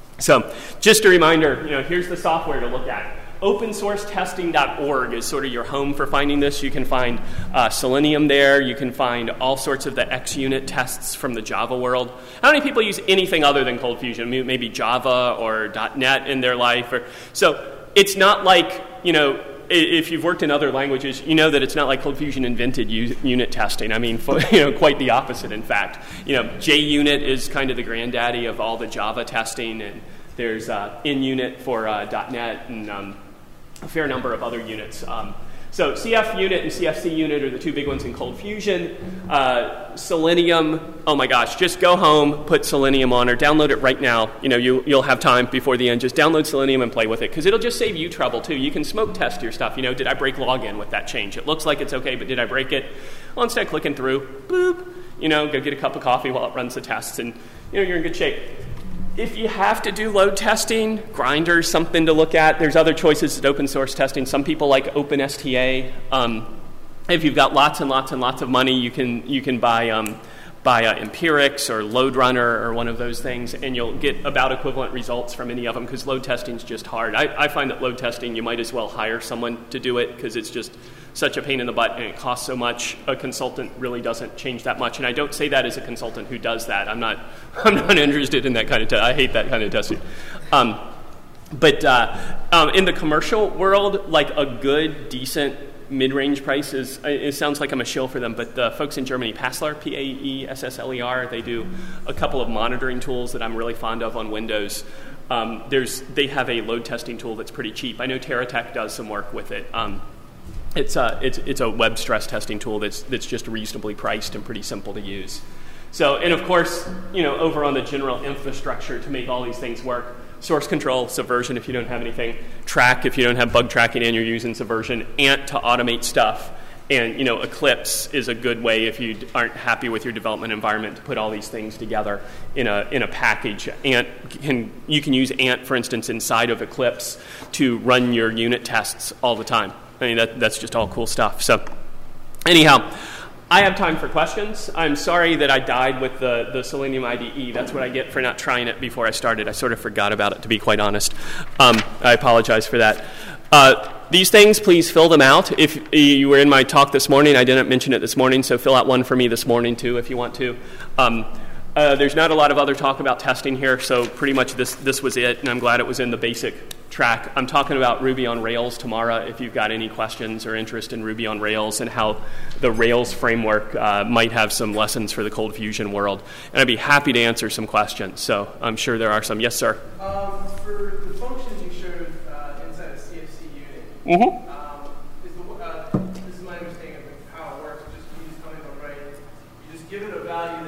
S1: So just a reminder, you know, here's the software to look at. open source testing dot org is sort of your home for finding this. You can find uh, Selenium there. You can find all sorts of the X unit tests from the Java world. How many people use anything other than Cold Fusion? Maybe Java or .NET in their life. Or, so it's not like, you know, if you've worked in other languages, you know that it's not like Cold Fusion invented u- unit testing. I mean, you know, quite the opposite, in fact. You know, JUnit is kind of the granddaddy of all the Java testing, and there's uh, InUnit for uh, .NET, and um, a fair number of other units. Um, so C F Unit and C F C Unit are the two big ones in Cold Fusion. Uh, Selenium, oh my gosh, just go home, put Selenium on, or download it right now. You know, you, you'll have time before the end. Just download Selenium and play with it, because it'll just save you trouble too. You can smoke test your stuff. You know, did I break login with that change? It looks like it's okay, but did I break it? Well, instead of clicking through, boop, you know, go get a cup of coffee while it runs the tests, and you know, you're in good shape. If you have to do load testing, Grinder's something to look at. There's other choices at open source testing. Some people like OpenSTA. Um, if you've got lots and lots and lots of money, you can you can buy um, buy uh, Empirix or LoadRunner or one of those things, and you'll get about equivalent results from any of them, because load testing is just hard. I, I find that load testing, you might as well hire someone to do it, because it's just such a pain in the butt and it costs so much. A consultant really doesn't change that much, and I don't say that as a consultant who does that. I'm not I'm not interested in that kind of testing. I hate that kind of testing. Um, but uh, um, in the commercial world, like a good, decent mid-range price is, it sounds like I'm a shill for them, but the folks in Germany, Passler, P A E S S L E R, they do a couple of monitoring tools that I'm really fond of on Windows. Um, there's They have a load testing tool that's pretty cheap. I know TerraTech does some work with it. Um, It's a, it's, it's a web stress testing tool that's, that's just reasonably priced and pretty simple to use. So, and of course, you know, over on the general infrastructure to make all these things work, source control, Subversion if you don't have anything, Track if you don't have bug tracking and you're using Subversion, Ant to automate stuff, and, you know, Eclipse is a good way if you aren't happy with your development environment to put all these things together in a in a package. Ant can, you can use Ant, for instance, inside of Eclipse to run your unit tests all the time. I mean, that, that's just all cool stuff. So anyhow, I have time for questions. I'm sorry that I died with the, the Selenium I D E. That's what I get for not trying it before I started. I sort of forgot about it, to be quite honest. Um, I apologize for that. Uh, these things, please fill them out. If you were in my talk this morning, I didn't mention it this morning, so fill out one for me this morning too if you want to. Um, uh, there's not a lot of other talk about testing here, so pretty much this, this was it, and I'm glad it was in the basic track. I'm talking about Ruby on Rails tomorrow if you've got any questions or interest in Ruby on Rails and how the Rails framework uh, might have some lessons for the Cold Fusion world. And I'd be happy to answer some questions. So I'm sure there are some. Yes, sir?
S2: Um, for the functions you showed uh, inside the C F C unit,
S1: mm-hmm.
S2: um, is the, uh, this is my understanding of how it works. Just use Honeycomb, right? You just give it a value that the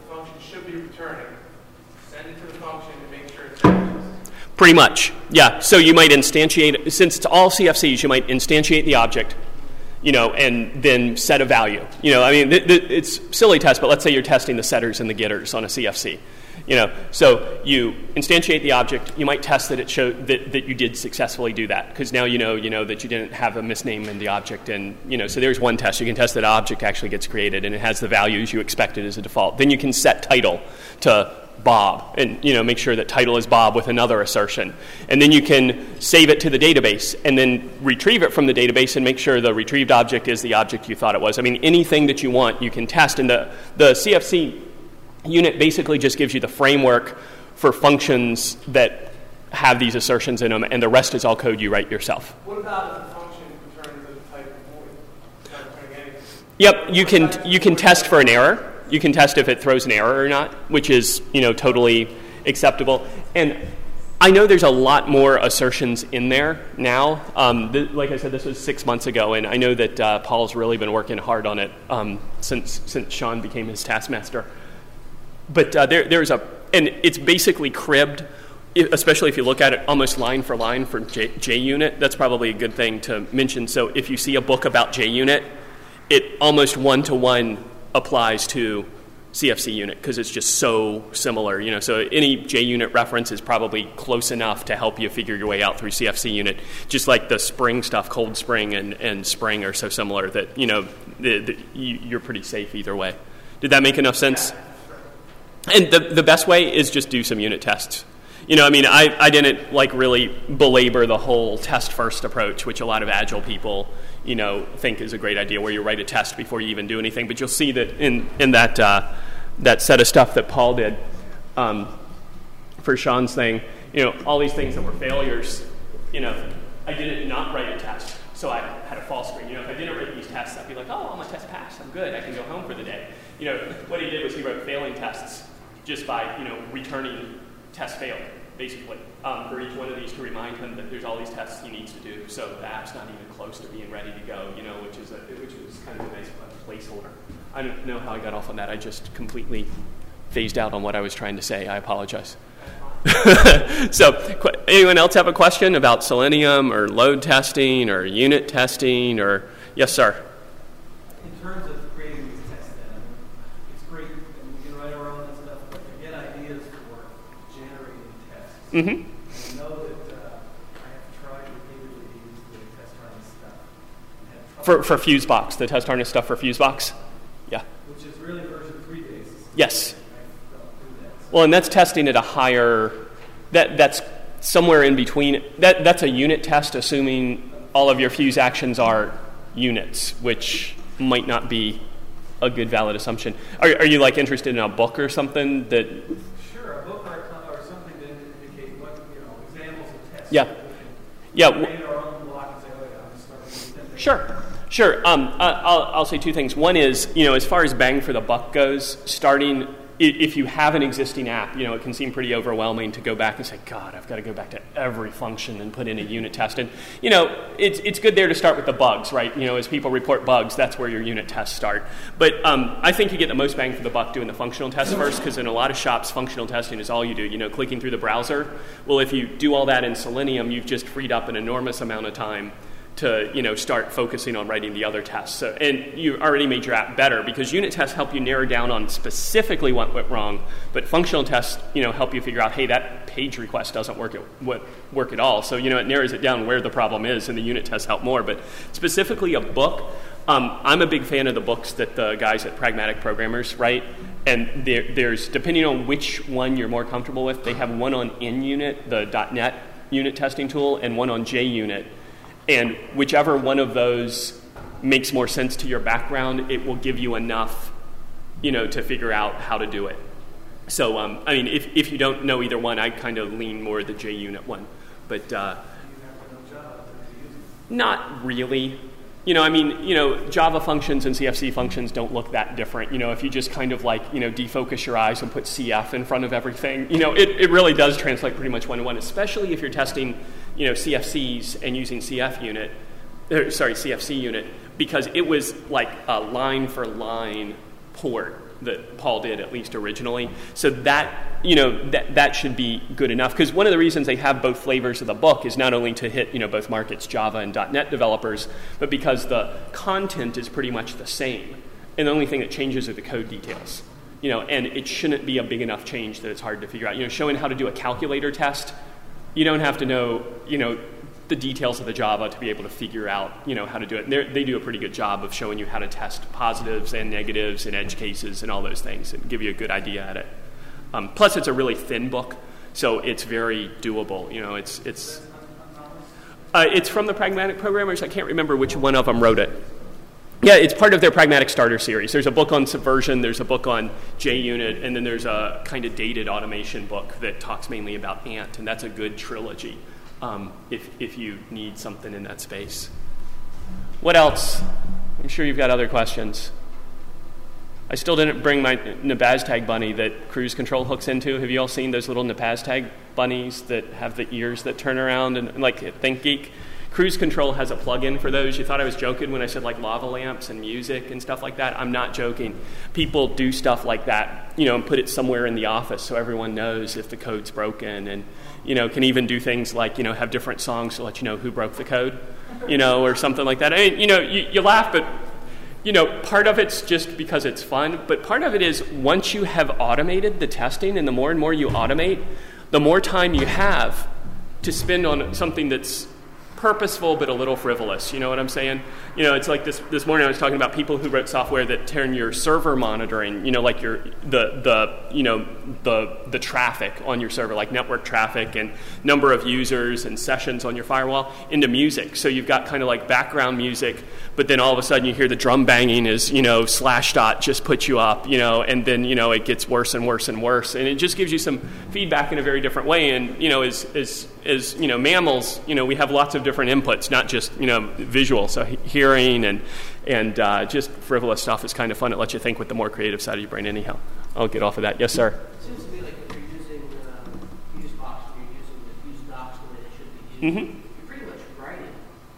S3: function should be returning. Send it to the function and make sure it's active.
S1: Pretty much, yeah. So you might instantiate, since it's all C F Cs, you might instantiate the object, you know, and then set a value. You know, I mean, th- th- it's silly test, but let's say you're testing the setters and the getters on a C F C. You know, so you instantiate the object. You might test that it showed that, that you did successfully do that, because now you know you know that you didn't have a misname in the object, and you know, so there's one test. You can test that object actually gets created and it has the values you expected as a default. Then you can set title to Bob, and you know, make sure that title is Bob with another assertion, and then you can save it to the database and then retrieve it from the database and make sure the retrieved object is the object you thought it was. I mean, anything that you want you can test, and the the C F C unit basically just gives you the framework for functions that have these assertions in them, and the rest is all code you write yourself.
S3: What about if the function returns a type of void? It's not returning anything.
S1: Yep, you can you can test for an error. You can test if it throws an error or not, which is, you know, totally acceptable. And I know there's a lot more assertions in there now. Um, th- like I said, this was six months ago, and I know that uh, Paul's really been working hard on it um, since since Sean became his taskmaster. But uh, there there's a, and it's basically cribbed, especially if you look at it almost line for line for J, JUnit. That's probably a good thing to mention. So if you see a book about JUnit, it almost one-to-one applies to C F C unit because it's just so similar. You know, so any JUnit reference is probably close enough to help you figure your way out through C F C unit. Just like the Spring stuff, Cold Spring and, and Spring are so similar that, you know, the, the, you, you're pretty safe either way. Did that make enough sense? And the the best way is just do some unit tests. You know, I mean, I, I didn't, like, really belabor the whole test-first approach, which a lot of Agile people, you know, think is a great idea, where you write a test before you even do anything. But you'll see that in, in that uh, that set of stuff that Paul did um, for Sean's thing, you know, all these things that were failures, you know, I didn't not write a test. So I had a false screen. You know, if I didn't write these tests, I'd be like, oh, I'm a test pass. I'm good. I can go home for the day. You know, what he did was he wrote failing tests just by, you know, returning test failed, basically, um, for each one of these to remind him that there's all these tests he needs to do. So the app's not even close to being ready to go, you know, which is a, which was kind of a nice placeholder. I don't know how I got off on that. I just completely phased out on what I was trying to say. I apologize. So, qu- anyone else have a question about Selenium or load testing or unit testing or, yes, sir?
S2: In terms of creating these tests, then, it's great, and we can write our own and stuff, but to get ideas for generating tests.
S1: Mm-hmm.
S2: I know that uh, I have tried repeatedly to use the test harness stuff.
S1: For, for Fusebox, the test harness stuff for Fusebox? Yeah.
S2: Which is really version three based.
S1: Yes. Well, and that's testing at a higher, that that's somewhere in between. That That's a unit test, assuming all of your Fuse actions are units, which might not be a good valid assumption. Are, are you, like, interested in a book or something that...
S2: Sure, a book or, a, or something that indicate what, you know, examples of tests.
S1: Yeah. Yeah. W-
S2: create our own block and say, oh, yeah, I'm starting with ten.
S1: Sure. Sure. Um, I'll, I'll say two things. One is, you know, as far as bang for the buck goes, starting... If you have an existing app, you know, it can seem pretty overwhelming to go back and say, God, I've got to go back to every function and put in a unit test. And, you know, it's it's good there to start with the bugs, right? You know, as people report bugs, that's where your unit tests start. But um, I think you get the most bang for the buck doing the functional tests first, because in a lot of shops, functional testing is all you do, you know, clicking through the browser. Well, if you do all that in Selenium, you've just freed up an enormous amount of time to, you know, start focusing on writing the other tests. So, and you already made your app better, because unit tests help you narrow down on specifically what went wrong, but functional tests, you know, help you figure out, hey, that page request doesn't work at, work at all. So, you know, it narrows it down where the problem is, and the unit tests help more. But specifically a book, um, I'm a big fan of the books that the guys at Pragmatic Programmers write, and there, there's, depending on which one you're more comfortable with, they have one on InUnit, the .NET unit testing tool, and one on JUnit. And whichever one of those makes more sense to your background, it will give you enough, you know, to figure out how to do it. So, um, I mean, if if you don't know either one, I kind of lean more the JUnit one. But uh, not really. You know, I mean, you know, Java functions and C F C functions don't look that different. You know, if you just kind of like, you know, defocus your eyes and put C F in front of everything, you know, it, it really does translate pretty much one-to-one, especially if you're testing, you know, C F Cs and using C F unit, or, sorry, C F C unit, because it was like a line-for-line port that Paul did, at least originally. So that, you know, that, that should be good enough. Because one of the reasons they have both flavors of the book is not only to hit, you know, both markets, Java and .NET developers, but because the content is pretty much the same. And the only thing that changes are the code details. You know, and it shouldn't be a big enough change that it's hard to figure out. You know, showing how to do a calculator test, you don't have to know, you know, the details of the Java to be able to figure out, you know, how to do it. And they do a pretty good job of showing you how to test positives and negatives and edge cases and all those things and give you a good idea at it. Um, plus, it's a really thin book, so it's very doable. You know, it's it's uh, it's from the Pragmatic Programmers. I can't remember which one of them wrote it. Yeah, it's part of their Pragmatic Starter series. There's a book on Subversion, there's a book on JUnit, and then there's a kind of dated automation book that talks mainly about Ant, and that's a good trilogy. Um, if if you need something in that space. What else? I'm sure you've got other questions. I still didn't bring my Nabaztag bunny that cruise control hooks into. Have you all seen those little Nabaztag bunnies that have the ears that turn around and, and like ThinkGeek? Cruise control has a plug-in for those. You thought I was joking when I said like lava lamps and music and stuff like that. I'm not joking. People do stuff like that, you know, and put it somewhere in the office so everyone knows if the code's broken, and, you know, can even do things like, you know, have different songs to let you know who broke the code, you know, or something like that. I mean, you know, you, you laugh, but, you know, part of it's just because it's fun, but part of it is once you have automated the testing, and the more and more you automate, the more time you have to spend on something that's purposeful but a little frivolous. You know what I'm saying? You know, it's like this this morning I was talking about people who wrote software that turn your server monitoring, you know, like your the the you know the the traffic on your server, like network traffic and number of users and sessions on your firewall, into music. So you've got kind of like background music, but then all of a sudden you hear the drum banging as, you know, slash dot just puts you up, you know, and then, you know, it gets worse and worse and worse, and it just gives you some feedback in a very different way. And, you know, as as as you know, mammals, you know, we have lots of different inputs, not just, you know, visual. So he- hearing and and uh, just frivolous stuff is kind of fun. It lets you think with the more creative side of your brain anyhow. I'll get off of that. Yes, sir?
S2: It seems to me like if you're using uh, FuseBox, and you're using the fuse docs the way they should be used,
S1: Mm-hmm.
S2: you're pretty much writing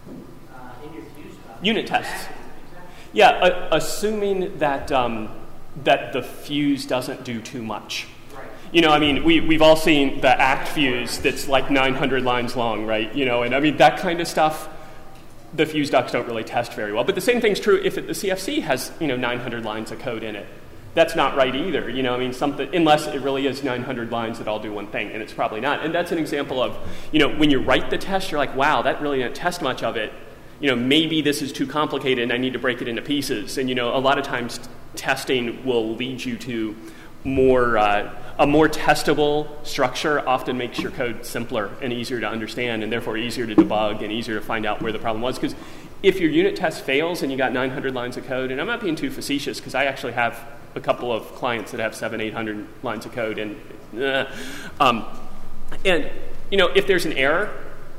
S2: uh, in your fuse docs.
S1: Unit tests.
S2: Exactly. Exactly.
S1: Yeah, uh, assuming that um, that the fuse doesn't do too much.
S2: Right.
S1: You know, I mean, we, we've all seen the ACT fuse that's like nine hundred lines long, right? You know, and I mean, that kind of stuff, the fuse docs don't really test very well. But the same thing's true if it, the C F C has, you know, nine hundred lines of code in it. That's not right either. You know, I mean, something, unless it really is nine hundred lines that all do one thing, and it's probably not. And that's an example of, you know, when you write the test, you're like, wow, that really didn't test much of it. You know, maybe this is too complicated and I need to break it into pieces. And, you know, a lot of times t- testing will lead you to more, uh, a more testable structure often makes your code simpler and easier to understand, and therefore easier to debug and easier to find out where the problem was. Because if your unit test fails and you got nine hundred lines of code, and I'm not being too facetious because I actually have a couple of clients that have seven, eight hundred lines of code, and, uh, um, and, you know, if there's an error,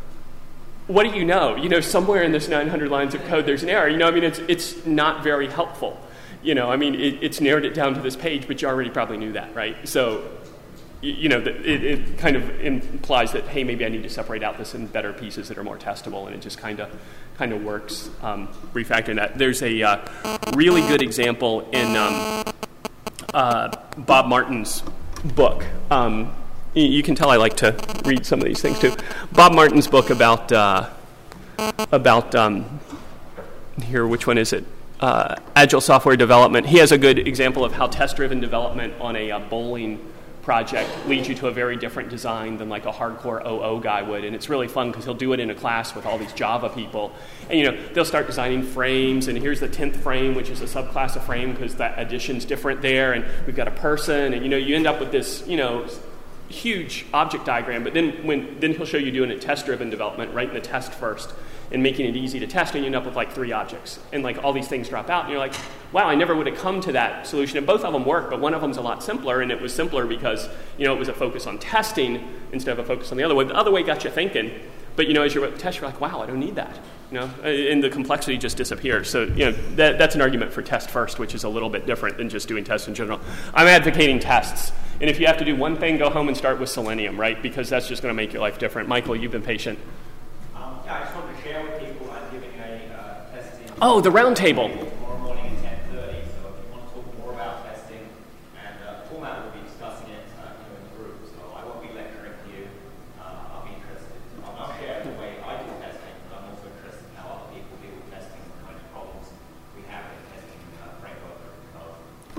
S1: what do you know? You know, somewhere in this nine hundred lines of code, there's an error. You know, I mean, it's it's not very helpful. You know, I mean, it, it's narrowed it down to this page, but you already probably knew that, right? So, you, you know, the, it, it kind of implies that, hey, maybe I need to separate out this in better pieces that are more testable, and it just kind of kind of works. Um, refactoring that. There's a uh, really good example in um, uh, Bob Martin's book. Um, You can tell I like to read some of these things too. Bob Martin's book about uh, about um, here, which one is it? Uh, Agile software development. He has a good example of how test-driven development on a uh, bowling project leads you to a very different design than like a hardcore O O guy would, and it's really fun because he'll do it in a class with all these Java people, and you know they'll start designing frames, and here's the tenth frame, which is a subclass of frame because that addition's different there, and we've got a person, and you know you end up with this, you know. huge object diagram, but then when then he'll show you doing a test-driven development, writing the test first and making it easy to test, and you end up with like three objects, and like all these things drop out, and you're like, wow, I never would have come to that solution. And both of them work, but one of them's a lot simpler, and it was simpler because you know it was a focus on testing instead of a focus on the other way. The other way got you thinking, but you know as you wrote the test, you're like, wow, I don't need that. You know, and the complexity just disappears. So, you know, that, that's an argument for test first, which is a little bit different than just doing tests in general. I'm advocating tests. And if you have to do one thing, go home and start with Selenium, right? Because that's just going to make your life different. Michael, you've been patient.
S4: Um, yeah, I just wanted to share with people I'm giving a uh, testing.
S1: Oh, the round table.
S4: Tomorrow morning at ten thirty. So if you want to talk more about testing,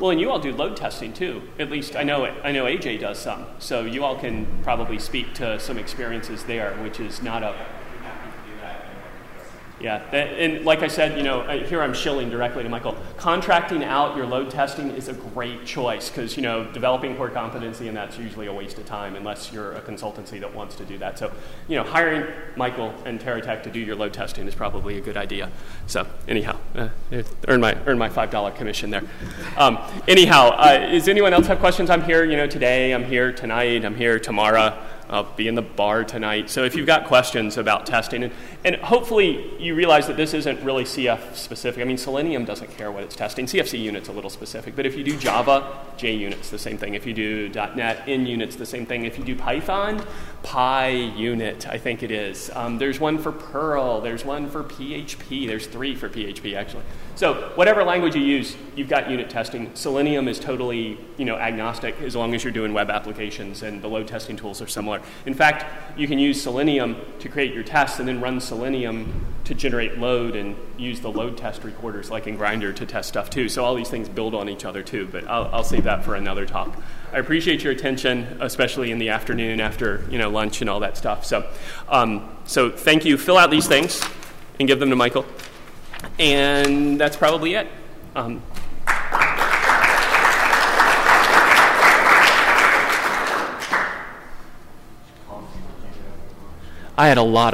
S1: Well, and you all do load testing too. At least I know I know A J does some. So you all can probably speak to some experiences there, which is not a Yeah, and like I said, you know, here I'm shilling directly to Michael. Contracting out your load testing is a great choice because, you know, developing core competency, and that's usually a waste of time unless you're a consultancy that wants to do that. So, you know, hiring Michael and TerraTech to do your load testing is probably a good idea. So, anyhow, uh, earn my earn my five dollar commission there. Um, anyhow, uh, does anyone else have questions? I'm here, you know, today. I'm here tonight. I'm here tomorrow. I'll be in the bar tonight. So if you've got questions about testing, and, and hopefully you realize that this isn't really C F specific. I mean, Selenium doesn't care what it's testing. C F C unit's a little specific. But if you do Java, JUnit's the same thing. If you do .NET, NUnit's the same thing. If you do Python, PyUnit, I think it is. Um, there's one for Perl. There's one for P H P. There's three for P H P, actually. So whatever language you use, you've got unit testing. Selenium is totally, you know, agnostic as long as you're doing web applications, and the load testing tools are similar. In fact, you can use Selenium to create your tests and then run Selenium to generate load and use the load test recorders like in Grindr to test stuff too. So all these things build on each other too, but I'll, I'll save that for another talk. I appreciate your attention, especially in the afternoon after, you know, lunch and all that stuff. So, um, so thank you. Fill out these things and give them to Michael. And that's probably it. Um, I had a lot of